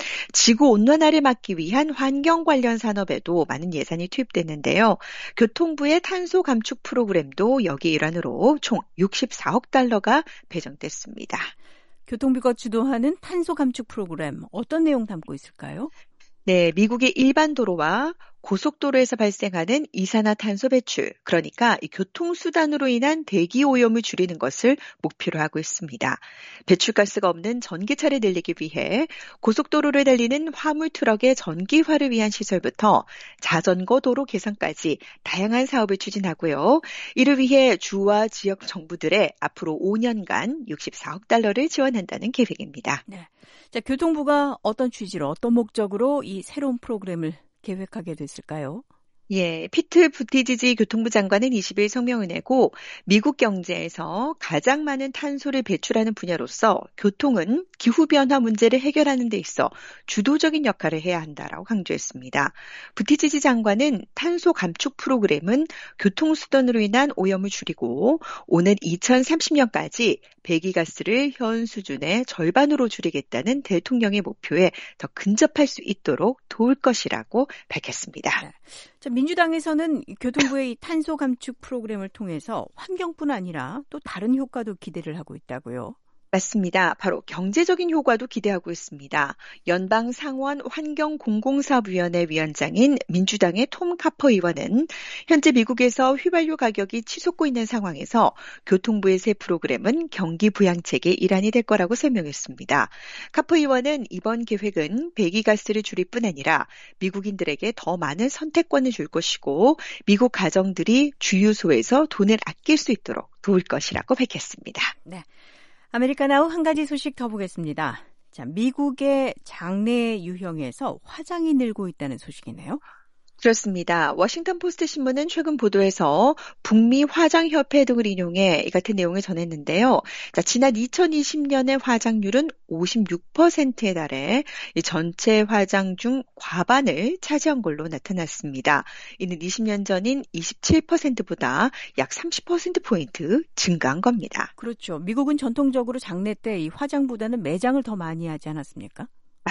지구온난화를 막기 위한 환경 관련 산업에도 많은 예산이 투입됐는데요. 교통부의 탄소 감축 프로그램도 여기 일환으로 총 육십사억 달러가 배정됐습니다. 교통부가 주도하는 탄소 감축 프로그램 어떤 내용 담고 있을까요? 네, 미국의 일반 도로와 고속도로에서 발생하는 이산화탄소 배출, 그러니까 이 교통수단으로 인한 대기 오염을 줄이는 것을 목표로 하고 있습니다. 배출가스가 없는 전기차를 늘리기 위해 고속도로를 달리는 화물 트럭의 전기화를 위한 시설부터 자전거 도로 개선까지 다양한 사업을 추진하고요. 이를 위해 주와 지역 정부들의 앞으로 오 년간 육십사억 달러를 지원한다는 계획입니다. 네. 자, 교통부가 어떤 취지로 어떤 목적으로 이 새로운 프로그램을 계획하게 됐을까요? 예, 피트 부티지지 교통부 장관은 이십 일 성명을 내고 미국 경제에서 가장 많은 탄소를 배출하는 분야로서 교통은 기후변화 문제를 해결하는 데 있어 주도적인 역할을 해야 한다라고 강조했습니다. 부티지지 장관은 탄소 감축 프로그램은 교통수단으로 인한 오염을 줄이고 오는 이천삼십 년까지 배기가스를 현 수준의 절반으로 줄이겠다는 대통령의 목표에 더 근접할 수 있도록 도울 것이라고 밝혔습니다. 네. 자, 민주당에서는 교통부의 이 탄소 감축 프로그램을 통해서 환경뿐 아니라 또 다른 효과도 기대를 하고 있다고요. 맞습니다. 바로 경제적인 효과도 기대하고 있습니다. 연방 상원 환경공공사업위원회 위원장인 민주당의 톰 카퍼 의원은 현재 미국에서 휘발유 가격이 치솟고 있는 상황에서 교통부의 새 프로그램은 경기 부양책의 일환이 될 거라고 설명했습니다. 카퍼 의원은 이번 계획은 배기가스를 줄일 뿐 아니라 미국인들에게 더 많은 선택권을 줄 것이고 미국 가정들이 주유소에서 돈을 아낄 수 있도록 도울 것이라고 밝혔습니다. 네. 아메리카나우 한 가지 소식 더 보겠습니다. 자, 미국의 장내 유형에서 화장이 늘고 있다는 소식이네요. 그렇습니다. 워싱턴 포스트 신문은 최근 보도에서 북미 화장협회 등을 인용해 이 같은 내용을 전했는데요. 자, 지난 이천이십 년의 화장률은 오십육 퍼센트에 달해 이 전체 화장 중 과반을 차지한 걸로 나타났습니다. 이는 이십 년 전인 이십칠 퍼센트보다 약 삼십 퍼센트포인트 증가한 겁니다. 그렇죠. 미국은 전통적으로 장내 때 이 화장보다는 매장을 더 많이 하지 않았습니까?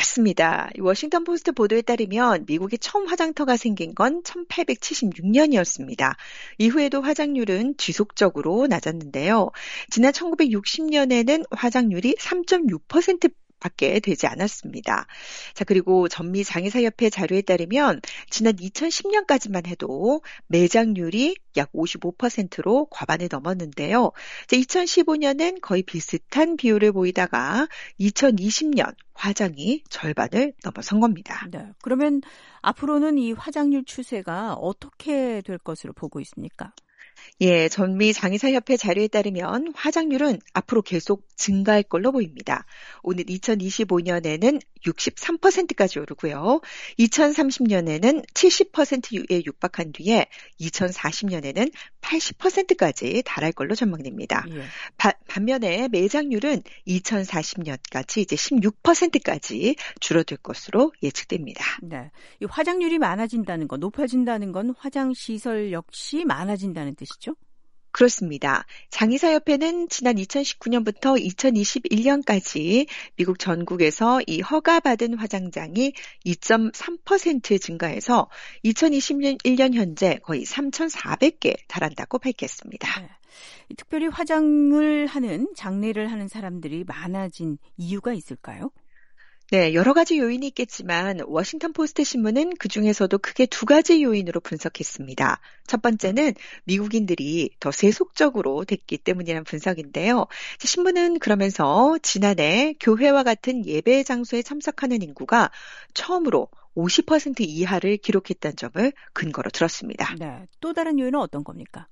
맞습니다. 워싱턴 포스트 보도에 따르면 미국에 처음 화장터가 생긴 건 천팔백칠십육 년이었습니다. 이후에도 화장률은 지속적으로 낮았는데요. 지난 천구백육십 년에는 화장률이 삼 점 육 퍼센트 밖에 되지 않았습니다. 자, 그리고 전미장의사협회 자료에 따르면 지난 이천십 년까지만 해도 매장률이 약 오십오 퍼센트로 과반을 넘었는데요. 자, 이천십오 년엔 거의 비슷한 비율을 보이다가 이천이십 년 화장이 절반을 넘어선 겁니다. 네, 그러면 앞으로는 이 화장률 추세가 어떻게 될 것으로 보고 있습니까? 예, 전미 장의사협회 자료에 따르면 화장률은 앞으로 계속 증가할 걸로 보입니다. 오늘 이천이십오 년에는 육십삼 퍼센트까지 오르고요. 이천삼십 년에는 칠십 퍼센트에 육박한 뒤에 이천사십 년에는 팔십 퍼센트까지 달할 걸로 전망됩니다. 예. 바, 반면에 매장률은 이천사십 년까지 이제 십육 퍼센트까지 줄어들 것으로 예측됩니다. 네, 이 화장률이 많아진다는 건, 높아진다는 건 화장 시설 역시 많아진다는 뜻이죠? 그렇습니다. 장의사협회는 지난 이천십구 년부터 이천이십일 년까지 미국 전국에서 이 허가받은 화장장이 이 점 삼 퍼센트 증가해서 이천이십일 년 현재 거의 삼천사백 개 달한다고 밝혔습니다. 네. 특별히 화장을 하는, 장례를 하는 사람들이 많아진 이유가 있을까요? 네, 여러 가지 요인이 있겠지만 워싱턴 포스트 신문은 그중에서도 크게 두 가지 요인으로 분석했습니다. 첫 번째는 미국인들이 더 세속적으로 됐기 때문이라는 분석인데요. 신문은 그러면서 지난해 교회와 같은 예배 장소에 참석하는 인구가 처음으로 오십 퍼센트 이하를 기록했다는 점을 근거로 들었습니다. 네, 또 다른 요인은 어떤 겁니까?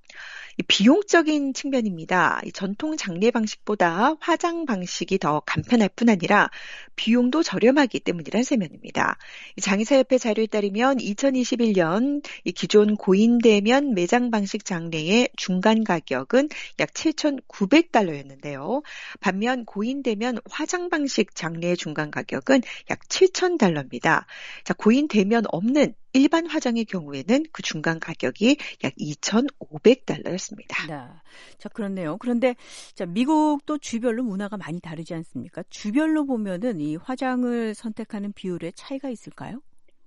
비용적인 측면입니다. 전통 장례 방식보다 화장 방식이 더 간편할 뿐 아니라 비용도 저렴하기 때문이라는 설명입니다. 장의사협회 자료에 따르면 이천이십일 년 기존 고인대면 매장 방식 장례의 중간 가격은 약 칠천구백 달러였는데요. 반면 고인대면 화장 방식 장례의 중간 가격은 약 칠천 달러입니다. 자, 고인대면 없는 일반 화장의 경우에는 그 중간 가격이 약 이천오백 달러였습니다. 네. 자, 그렇네요. 그런데 자, 미국도 주별로 문화가 많이 다르지 않습니까? 주별로 보면은 이 화장을 선택하는 비율에 차이가 있을까요?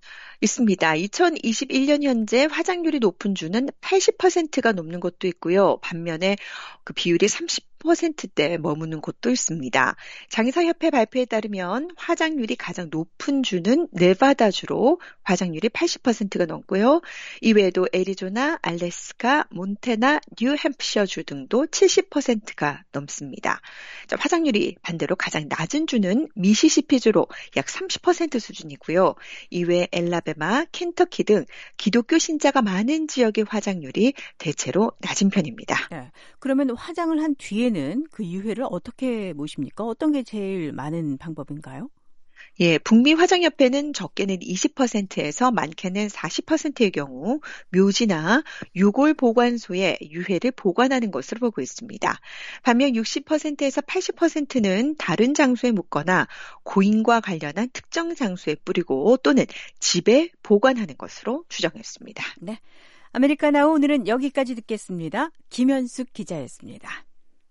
있습니다. 이천이십일 년 현재 화장률이 높은 주는 팔십 퍼센트가 넘는 곳도 있고요. 반면에 그 비율이 삼십 퍼센트대에 머무는 곳도 있습니다. 장의사협회 발표에 따르면 화장률이 가장 높은 주는 네바다주로 화장률이 팔십 퍼센트가 넘고요. 이외에도 애리조나, 알래스카, 몬태나, 뉴햄프셔주 등도 칠십 퍼센트가 넘습니다. 자, 화장률이 반대로 가장 낮은 주는 미시시피주로 약 삼십 퍼센트 수준이고요. 이외에 엘라베마, 켄터키 등 기독교 신자가 많은 지역의 화장률이 대체로 낮은 편입니다. 네. 그러면 화장을 한 뒤에는 그 유해를 어떻게 모십니까? 어떤 게 제일 많은 방법인가요? 예, 북미 화장협회는 적게는 이십 퍼센트에서 많게는 사십 퍼센트의 경우 묘지나 유골 보관소에 유해를 보관하는 것으로 보고 있습니다. 반면 육십 퍼센트에서 팔십 퍼센트는 다른 장소에 묻거나 고인과 관련한 특정 장소에 뿌리고 또는 집에 보관하는 것으로 추정했습니다. 네, 아메리카나우 오늘은 여기까지 듣겠습니다. 김현숙 기자였습니다.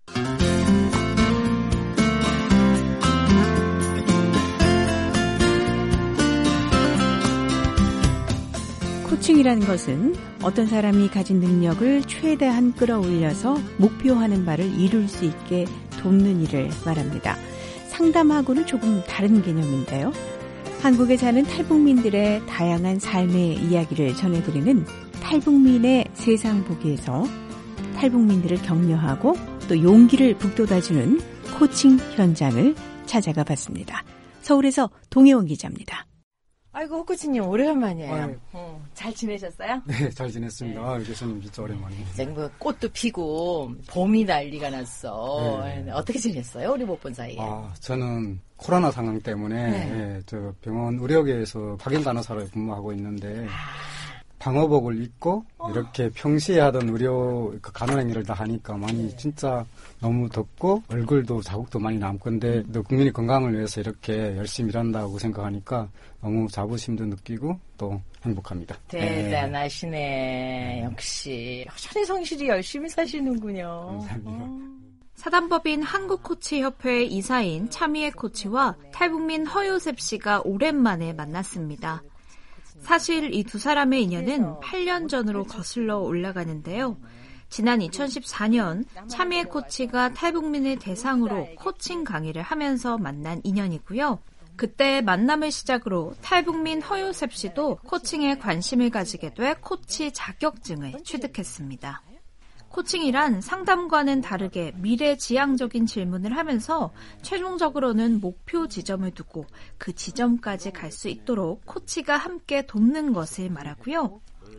코칭이라는 것은 어떤 사람이 가진 능력을 최대한 끌어올려서 목표하는 바를 이룰 수 있게 돕는 일을 말합니다. 상담하고는 조금 다른 개념인데요. 한국에 사는 탈북민들의 다양한 삶의 이야기를 전해드리는 탈북민의 세상 보기에서 탈북민들을 격려하고 또 용기를 북돋아주는 코칭 현장을 찾아가 봤습니다. 서울에서 동혜원 기자입니다. 아이고, 호코치님 오래간만이에요. 아유. 어, 잘 지내셨어요? 네, 잘 지냈습니다. 네. 아, 교수님 진짜 오랜만이에요. 이제 뭐 꽃도 피고 봄이 난리가 났어. 네. 어떻게 지냈어요? 우리 못 본 사이에. 아, 저는 코로나 상황 때문에 네. 예, 저 병원 의료계에서 파견 간호사로 근무하고 있는데 아. 방호복을 입고 어. 이렇게 평시에 하던 의료 그 간호 행위를 다 하니까 많이 네. 진짜 너무 덥고 얼굴도 자국도 많이 남고 근데 또 국민의 건강을 위해서 이렇게 열심히 일한다고 생각하니까 너무 자부심도 느끼고 또 행복합니다. 대단하시네. 네. 역시 여전히 성실히 열심히 사시는군요. 감사합니다. 어. 사단법인 한국코치협회 이사인 차미애 코치와 탈북민 허요셉 씨가 오랜만에 만났습니다. 사실 이 두 사람의 인연은 팔 년 전으로 거슬러 올라가는데요. 지난 이천십사 년 차미애 코치가 탈북민을 대상으로 코칭 강의를 하면서 만난 인연이고요. 그때 만남을 시작으로 탈북민 허요셉 씨도 코칭에 관심을 가지게 돼 코치 자격증을 취득했습니다. 코칭이란 상담과는 다르게 미래지향적인 질문을 하면서 최종적으로는 목표 지점을 두고 그 지점까지 갈 수 있도록 코치가 함께 돕는 것을 말하고요.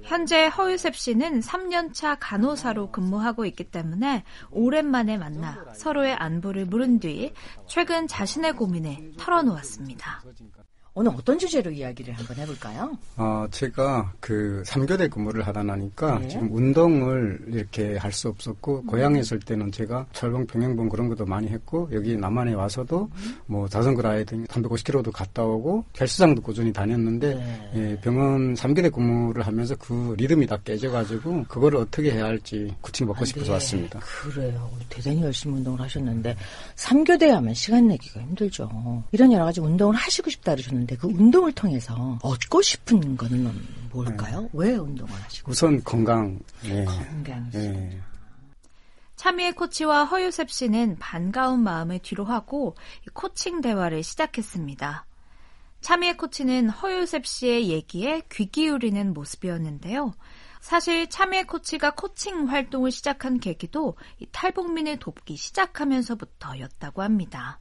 현재 허유셉 씨는 삼 년차 간호사로 근무하고 있기 때문에 오랜만에 만나 서로의 안부를 물은 뒤 최근 자신의 고민을 털어놓았습니다. 오늘 어떤 주제로 이야기를 한번 해볼까요? 어, 제가 그 삼 교대 근무를 하다 나니까 네. 지금 운동을 이렇게 할 수 없었고, 음. 고향에 있을 때는 제가 철봉, 평행봉 그런 것도 많이 했고, 여기 남한에 와서도 음. 뭐 자전거 라이딩 삼백오십 킬로미터도 갔다 오고, 헬스장도 꾸준히 다녔는데, 네. 예, 병원 삼 교대 근무를 하면서 그 리듬이 다 깨져가지고, 그거를 어떻게 해야 할지 코칭 받고 싶어서 왔습니다. 그래요. 대단히 열심히 운동을 하셨는데, 삼 교대 하면 시간 내기가 힘들죠. 이런 여러 가지 운동을 하시고 싶다 그러셨는데, 그 운동을 통해서 얻고 싶은 거는 뭘까요? 네. 왜 운동을 하시고? 우선 건강. 예. 건강이죠. 예. 차미애 코치와 허유셉 씨는 반가운 마음을 뒤로하고 코칭 대화를 시작했습니다. 차미애 코치는 허유셉 씨의 얘기에 귀 기울이는 모습이었는데요. 사실 차미애 코치가 코칭 활동을 시작한 계기도 탈북민을 돕기 시작하면서부터였다고 합니다.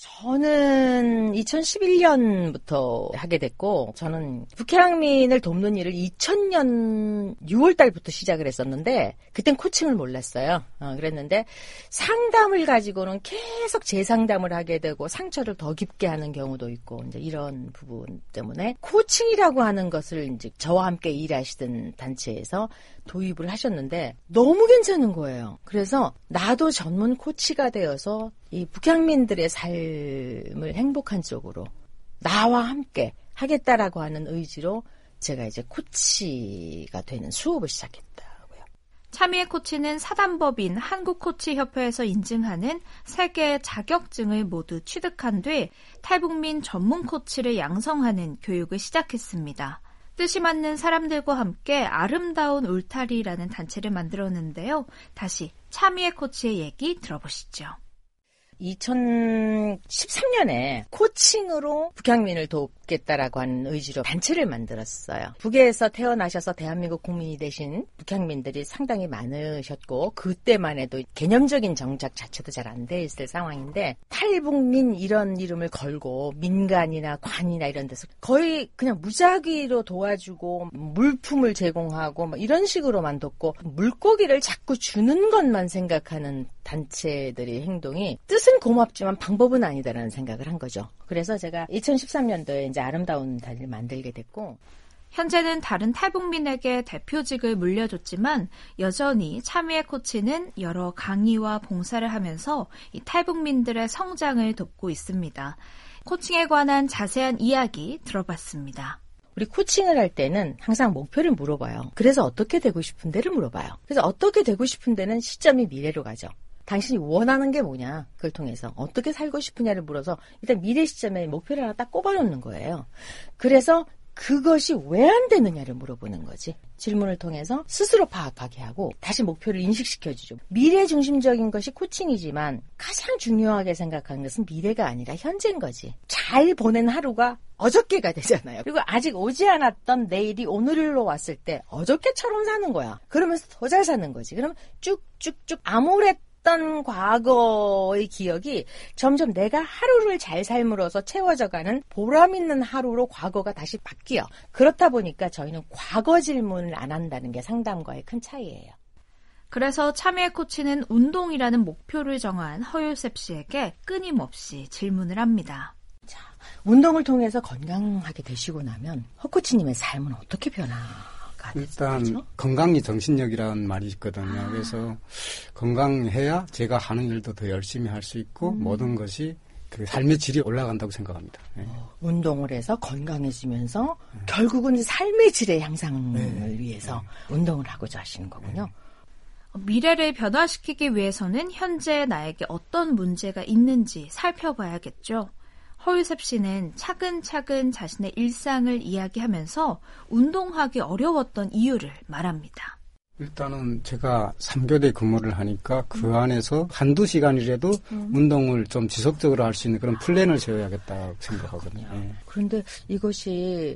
저는 이천십일 년부터 하게 됐고, 저는 북향민을 돕는 일을 이천 년 유월 달부터 시작을 했었는데, 그땐 코칭을 몰랐어요. 어, 그랬는데 상담을 가지고는 계속 재상담을 하게 되고 상처를 더 깊게 하는 경우도 있고, 이제 이런 부분 때문에 코칭이라고 하는 것을 이제 저와 함께 일하시던 단체에서 도입을 하셨는데 너무 괜찮은 거예요. 그래서 나도 전문 코치가 되어서 이 북향민들의 삶을 행복한 쪽으로 나와 함께 하겠다라고 하는 의지로 제가 이제 코치가 되는 수업을 시작했다고요. 차미애 코치는 사단법인 한국코치협회에서 인증하는 세 개의 자격증을 모두 취득한 뒤 탈북민 전문 코치를 양성하는 교육을 시작했습니다. 뜻이 맞는 사람들과 함께 아름다운 울타리라는 단체를 만들었는데요. 다시 차미애 코치의 얘기 들어보시죠. 이천십삼 년에 코칭으로 북향민을 돕겠다라고 하는 의지로 단체를 만들었어요. 북에서 태어나셔서 대한민국 국민이 되신 북향민들이 상당히 많으셨고 그때만 해도 개념적인 정착 자체도 잘 안 돼 있을 상황인데 탈북민 이런 이름을 걸고 민간이나 관이나 이런 데서 거의 그냥 무작위로 도와주고 물품을 제공하고 뭐 이런 식으로만 돕고 물고기를 자꾸 주는 것만 생각하는 단체들의 행동이 뜻은 고맙지만 방법은 아니다라는 생각을 한 거죠. 그래서 제가 이천십삼 년도에 이제 아름다운 달을 만들게 됐고, 현재는 다른 탈북민에게 대표직을 물려줬지만 여전히 차미애 코치는 여러 강의와 봉사를 하면서 이 탈북민들의 성장을 돕고 있습니다. 코칭에 관한 자세한 이야기 들어봤습니다. 우리 코칭을 할 때는 항상 목표를 물어봐요. 그래서 어떻게 되고 싶은데를 물어봐요. 그래서 어떻게 되고 싶은데는 시점이 미래로 가죠. 당신이 원하는 게 뭐냐, 그걸 통해서 어떻게 살고 싶으냐를 물어서 일단 미래 시점에 목표를 하나 딱 꼽아놓는 거예요. 그래서 그것이 왜 안 되느냐를 물어보는 거지. 질문을 통해서 스스로 파악하게 하고 다시 목표를 인식시켜주죠. 미래 중심적인 것이 코칭이지만 가장 중요하게 생각하는 것은 미래가 아니라 현재인 거지. 잘 보낸 하루가 어저께가 되잖아요. 그리고 아직 오지 않았던 내일이 오늘로 왔을 때 어저께처럼 사는 거야. 그러면서 더 잘 사는 거지. 그럼 쭉쭉쭉 아무랬던 어떤 과거의 기억이 점점 내가 하루를 잘 삶으로써 채워져가는 보람 있는 하루로 과거가 다시 바뀌어. 그렇다 보니까 저희는 과거 질문을 안 한다는 게 상담과의 큰 차이예요. 그래서 차미애 코치는 운동이라는 목표를 정한 허유셉 씨에게 끊임없이 질문을 합니다. 자, 운동을 통해서 건강하게 되시고 나면 허 코치님의 삶은 어떻게 변화? 일단 그렇죠? 건강이 정신력이라는 말이 있거든요. 아. 그래서 건강해야 제가 하는 일도 더 열심히 할 수 있고 음. 모든 것이 그 삶의 질이 올라간다고 생각합니다. 네. 어, 운동을 해서 건강해지면서 네. 결국은 삶의 질의 향상을 네. 위해서 네. 운동을 하고자 하시는 거군요. 네. 미래를 변화시키기 위해서는 현재 나에게 어떤 문제가 있는지 살펴봐야겠죠. 허유셉 씨는 차근차근 자신의 일상을 이야기하면서 운동하기 어려웠던 이유를 말합니다. 일단은 제가 삼 교대 근무를 하니까 그 음. 안에서 한두 시간이라도 음. 운동을 좀 지속적으로 할 수 있는 그런 플랜을 세워야겠다고 생각하거든요. 네. 그런데 이것이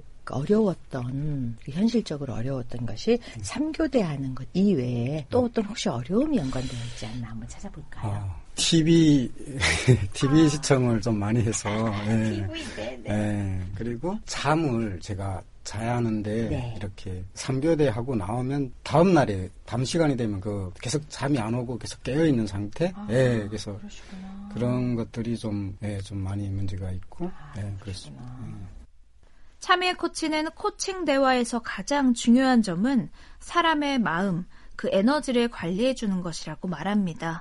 어려웠던, 현실적으로 어려웠던 것이 음. 삼 교대 하는 것 이외에 또 어떤 혹시 어려움이 연관되어 있지 않나 한번 찾아볼까요? 어. 티비, 티비 아. 시청을 좀 많이 해서, 예. 티비, 네네. 예. 그리고 잠을 제가 자야 하는데 네. 이렇게 삼 교대 하고 나오면 다음 날에 밤 시간이 되면 그 계속 잠이 안 오고 계속 깨어 있는 상태. 아, 예, 그래서 그러시구나. 그런 것들이 좀, 예, 좀 많이 문제가 있고, 아, 예, 그렇습니다. 예. 차미애 코치는 코칭 대화에서 가장 중요한 점은 사람의 마음, 그 에너지를 관리해주는 것이라고 말합니다.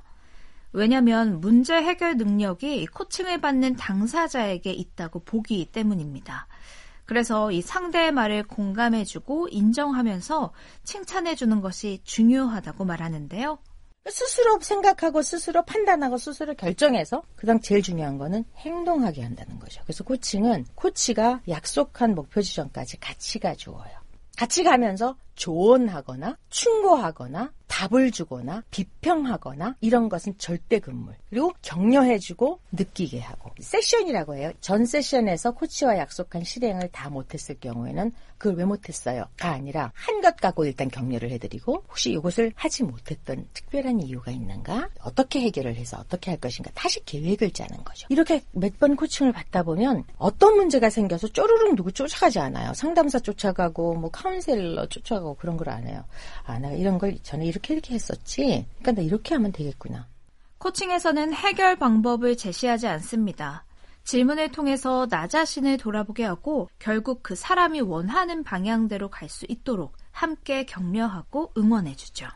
왜냐하면 문제 해결 능력이 코칭을 받는 당사자에게 있다고 보기 때문입니다. 그래서 이 상대의 말을 공감해주고 인정하면서 칭찬해주는 것이 중요하다고 말하는데요. 스스로 생각하고 스스로 판단하고 스스로 결정해서 그다음 제일 중요한 거는 행동하게 한다는 거죠. 그래서 코칭은 코치가 약속한 목표 지점까지 같이 가주어요. 같이 가면서 조언하거나 충고하거나 답을 주거나 비평하거나 이런 것은 절대 금물. 그리고 격려해주고 느끼게 하고. 세션이라고 해요. 전 세션에서 코치와 약속한 실행을 다 못했을 경우에는 그걸 왜 못했어요? 가 아니라 한 것 갖고 일단 격려를 해드리고 혹시 이것을 하지 못했던 특별한 이유가 있는가? 어떻게 해결을 해서 어떻게 할 것인가? 다시 계획을 짜는 거죠. 이렇게 몇 번 코칭을 받다 보면 어떤 문제가 생겨서 쪼르륵 누구 쫓아가지 않아요. 상담사 쫓아가고 뭐 카운셀러 쫓아가고 그런 걸 안 해요. 아, 나 이런 걸 전에 이렇게 이렇게 했었지. 그러니까 나 이렇게 하면 되겠구나. 코칭에서는 해결 방법을 제시하지 않습니다. 질문을 통해서 나 자신을 돌아보게 하고 결국 그 사람이 원하는 방향대로 갈 수 있도록 함께 격려하고 응원해주죠.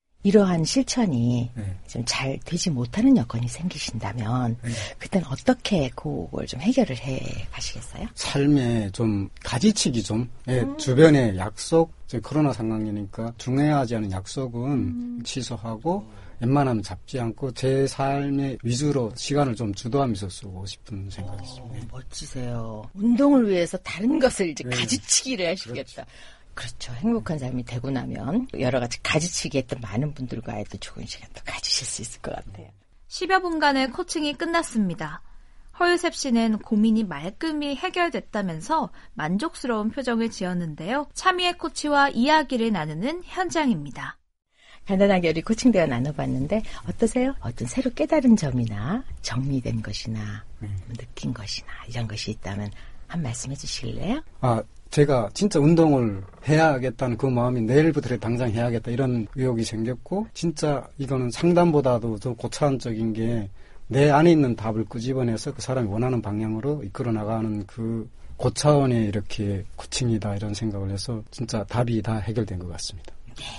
이러한 실천이 네. 좀 잘 되지 못하는 여건이 생기신다면 네. 그때는 어떻게 그걸 좀 해결을 해 가시겠어요? 삶에 좀 가지치기 좀, 예, 음. 주변에 약속, 이제 코로나 상황이니까 중요하지 않은 약속은 음. 취소하고 웬만하면 잡지 않고 제 삶의 위주로 시간을 좀 주도하면서 쓰고 싶은 생각이 있습니다. 오, 멋지세요. 운동을 위해서 다른 것을 이제 네. 가지치기를 하시겠다. 그렇죠. 행복한 삶이 되고 나면 여러 가지 가지치기 했던 많은 분들과의 또 좋은 시간 또 가지실 수 있을 것 같아요. 십여 분간의 코칭이 끝났습니다. 허유셉 씨는 고민이 말끔히 해결됐다면서 만족스러운 표정을 지었는데요. 차미애 코치와 이야기를 나누는 현장입니다. 간단하게 우리 코칭 대화 나눠봤는데 어떠세요? 어떤 새로 깨달은 점이나 정리된 것이나 네. 느낀 것이나 이런 것이 있다면 한 말씀 해주실래요? 아, 제가 진짜 운동을 해야겠다는 그 마음이 내일부터 당장 해야겠다 이런 의욕이 생겼고 진짜 이거는 상담보다도 좀 고차원적인 게 내 안에 있는 답을 끄집어내서 그 사람이 원하는 방향으로 이끌어 나가는 그 고차원의 이렇게 코칭이다 이런 생각을 해서 진짜 답이 다 해결된 것 같습니다.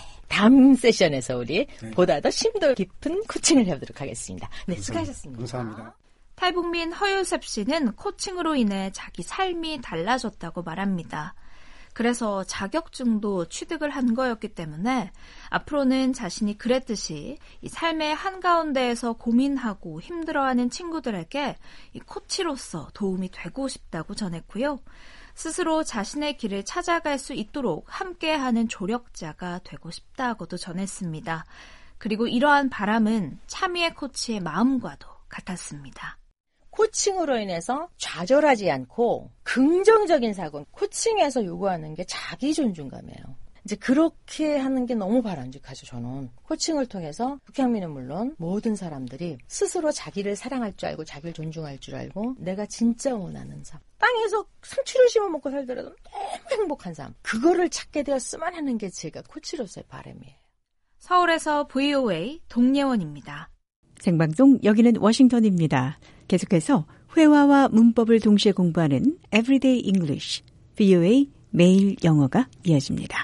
다음 세션에서 우리 네. 보다 더 심도 깊은 코칭을 해보도록 하겠습니다. 네, 감사합니다. 수고하셨습니다. 감사합니다. 탈북민 허유셉 씨는 코칭으로 인해 자기 삶이 달라졌다고 말합니다. 그래서 자격증도 취득을 한 거였기 때문에 앞으로는 자신이 그랬듯이 이 삶의 한가운데에서 고민하고 힘들어하는 친구들에게 이 코치로서 도움이 되고 싶다고 전했고요. 스스로 자신의 길을 찾아갈 수 있도록 함께하는 조력자가 되고 싶다고도 전했습니다. 그리고 이러한 바람은 차미애 코치의 마음과도 같았습니다. 코칭으로 인해서 좌절하지 않고 긍정적인 사고, 코칭에서 요구하는 게 자기 존중감이에요. 이제 그렇게 하는 게 너무 바람직하죠, 저는. 코칭을 통해서 북향민은 물론 모든 사람들이 스스로 자기를 사랑할 줄 알고 자기를 존중할 줄 알고 내가 진짜 원하는 삶. 땅에서 상추를 심어 먹고 살더라도 너무 행복한 삶. 그거를 찾게 되었으면 하는 게 제가 코치로서의 바람이에요. 서울에서 브이오에이 동예원입니다. 생방송 여기는 워싱턴입니다. 계속해서 회화와 문법을 동시에 공부하는 Everyday English, 브이오에이 매일 영어가 이어집니다.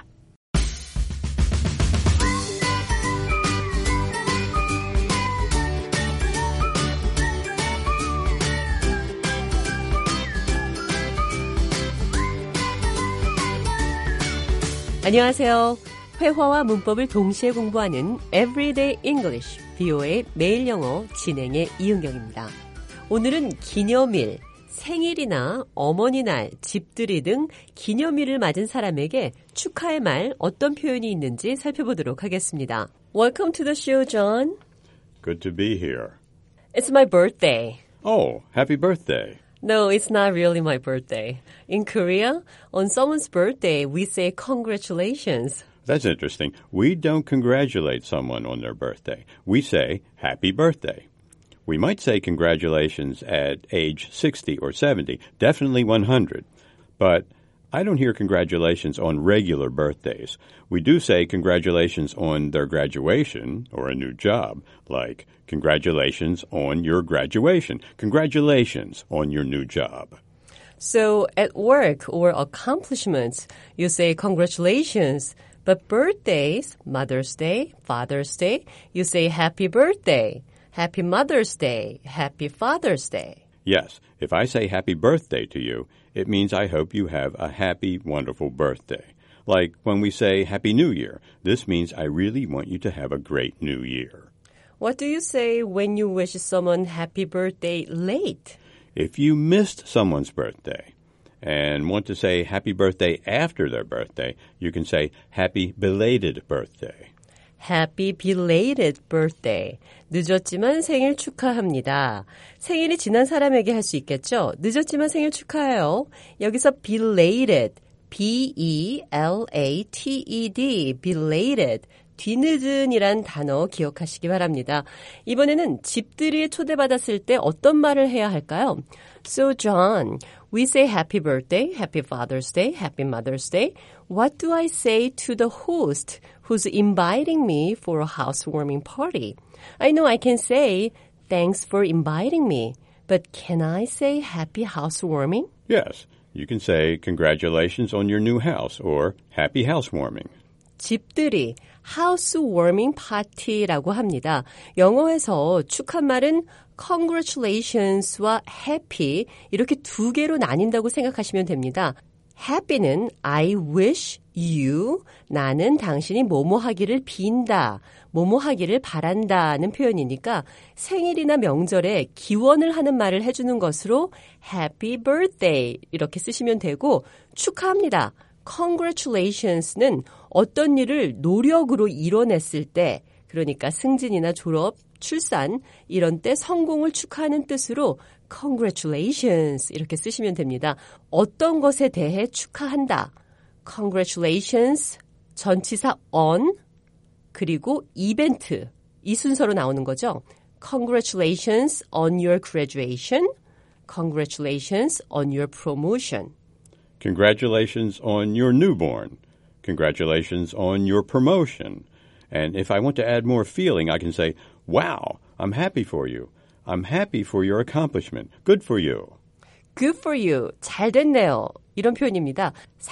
안녕하세요. 회화와 문법을 동시에 공부하는 Everyday English, 브이오에이 매일 영어 진행의 이은경입니다. 오늘은 기념일, 생일이나 어머니 날, 집들이 등 기념일을 맞은 사람에게 축하의 말 어떤 표현이 있는지 살펴보도록 하겠습니다. Welcome to the show, John. Good to be here. It's my birthday. Oh, happy birthday. No, it's not really my birthday. In Korea, on someone's birthday, we say congratulations. That's interesting. We don't congratulate someone on their birthday. We say happy birthday. We might say congratulations at age sixty or seventy, definitely one hundred. But I don't hear congratulations on regular birthdays. We do say congratulations on their graduation or a new job, like congratulations on your graduation, congratulations on your new job. So at work or accomplishments, you say congratulations. But birthdays, Mother's Day, Father's Day, you say happy birthday, happy Mother's Day, happy Father's Day. Yes, if I say happy birthday to you, it means I hope you have a happy, wonderful birthday. Like when we say Happy New Year, this means I really want you to have a great new year. What do you say when you wish someone happy birthday late? If you missed someone's birthday and want to say happy birthday after their birthday, you can say happy belated birthday. Happy belated birthday. 늦었지만 생일 축하합니다. 생일이 지난 사람에게 할 수 있겠죠? 늦었지만 생일 축하해요. 여기서 belated, B E L A T E D, belated. 뒤늦은이란 단어 기억하시기 바랍니다. 이번에는 집들이에 초대받았을 때 어떤 말을 해야 할까요? So John, we say happy birthday, happy Father's Day, happy Mother's Day. What do I say to the host who's inviting me for a housewarming party? I know I can say thanks for inviting me, but can I say happy housewarming? Yes, you can say congratulations on your new house or happy housewarming. 집들이, housewarming party라고 합니다. 영어에서 축하말은 congratulations와 happy 이렇게 두 개로 나뉜다고 생각하시면 됩니다. happy는 I wish you, 나는 당신이 뭐뭐 하기를 빈다, 뭐뭐 하기를 바란다는 표현이니까 생일이나 명절에 기원을 하는 말을 해주는 것으로 happy birthday 이렇게 쓰시면 되고 축하합니다. congratulations는 어떤 일을 노력으로 이뤄냈을 때, 그러니까 승진이나 졸업, 출산 이런 때 성공을 축하하는 뜻으로 congratulations 이렇게 쓰시면 됩니다. 어떤 것에 대해 축하한다. congratulations, 전치사 on, 그리고 이벤트, 이 순서로 나오는 거죠. congratulations on your graduation, congratulations on your promotion. Congratulations on your newborn. Congratulations on your promotion. And if I want to add more feeling, I can say, wow, I'm happy for you. I'm happy for your accomplishment. Good for you. Good for you. 잘 됐네요. 이런 표현입니다.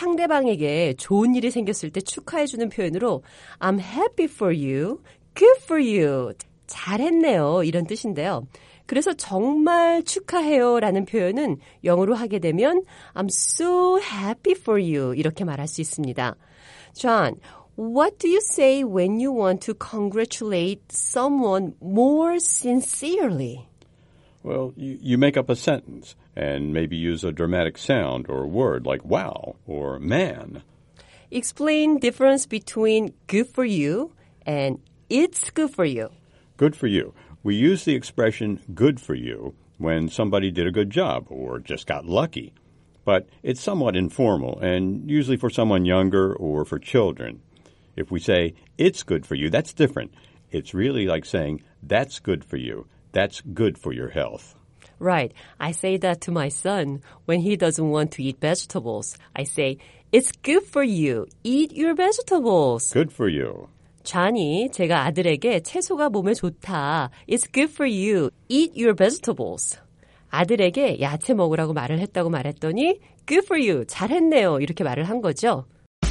상대방에게 좋은 일이 생겼을 때 축하해주는 표현으로 I'm happy for you. Good for you. 잘했네요. 이런 뜻인데요. 그래서 정말 축하해요라는 표현은 영어로 하게 되면 I'm so happy for you 이렇게 말할 수 있습니다. John, what do you say when you want to congratulate someone more sincerely? Well, you, you make up a sentence and maybe use a dramatic sound or word like wow or man. Explain difference between good for you and it's good for you. Good for you. We use the expression good for you when somebody did a good job or just got lucky. But it's somewhat informal and usually for someone younger or for children. If we say it's good for you, that's different. It's really like saying that's good for you. That's good for your health. Right. I say that to my son when he doesn't want to eat vegetables. I say, it's good for you. Eat your vegetables. Good for you. 잔이 제가 아들에게 채소가 몸에 좋다. It's good for you. Eat your vegetables. 아들에게 야채 먹으라고 말을 했다고 말했더니 good for you. 잘했네요. 이렇게 말을 한 거죠.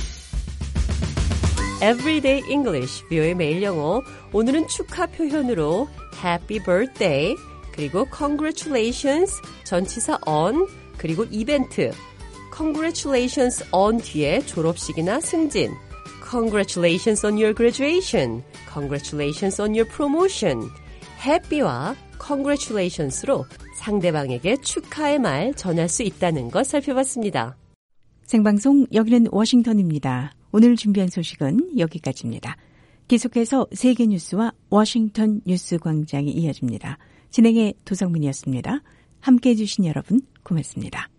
Everyday English, 비오의 매일 영어. 오늘은 축하 표현으로 Happy Birthday, 그리고 Congratulations, 전치사 on, 그리고 이벤트. Congratulations on 뒤에 졸업식이나 승진. Congratulations on your graduation. Congratulations on your promotion. Happy와 Congratulations로 상대방에게 축하의 말 전할 수 있다는 것 살펴봤습니다. 생방송 여기는 워싱턴입니다. 오늘 준비한 소식은 여기까지입니다. 계속해서 세계 뉴스와 워싱턴 뉴스 광장이 이어집니다. 진행의 도성민이었습니다. 함께해 주신 여러분 고맙습니다.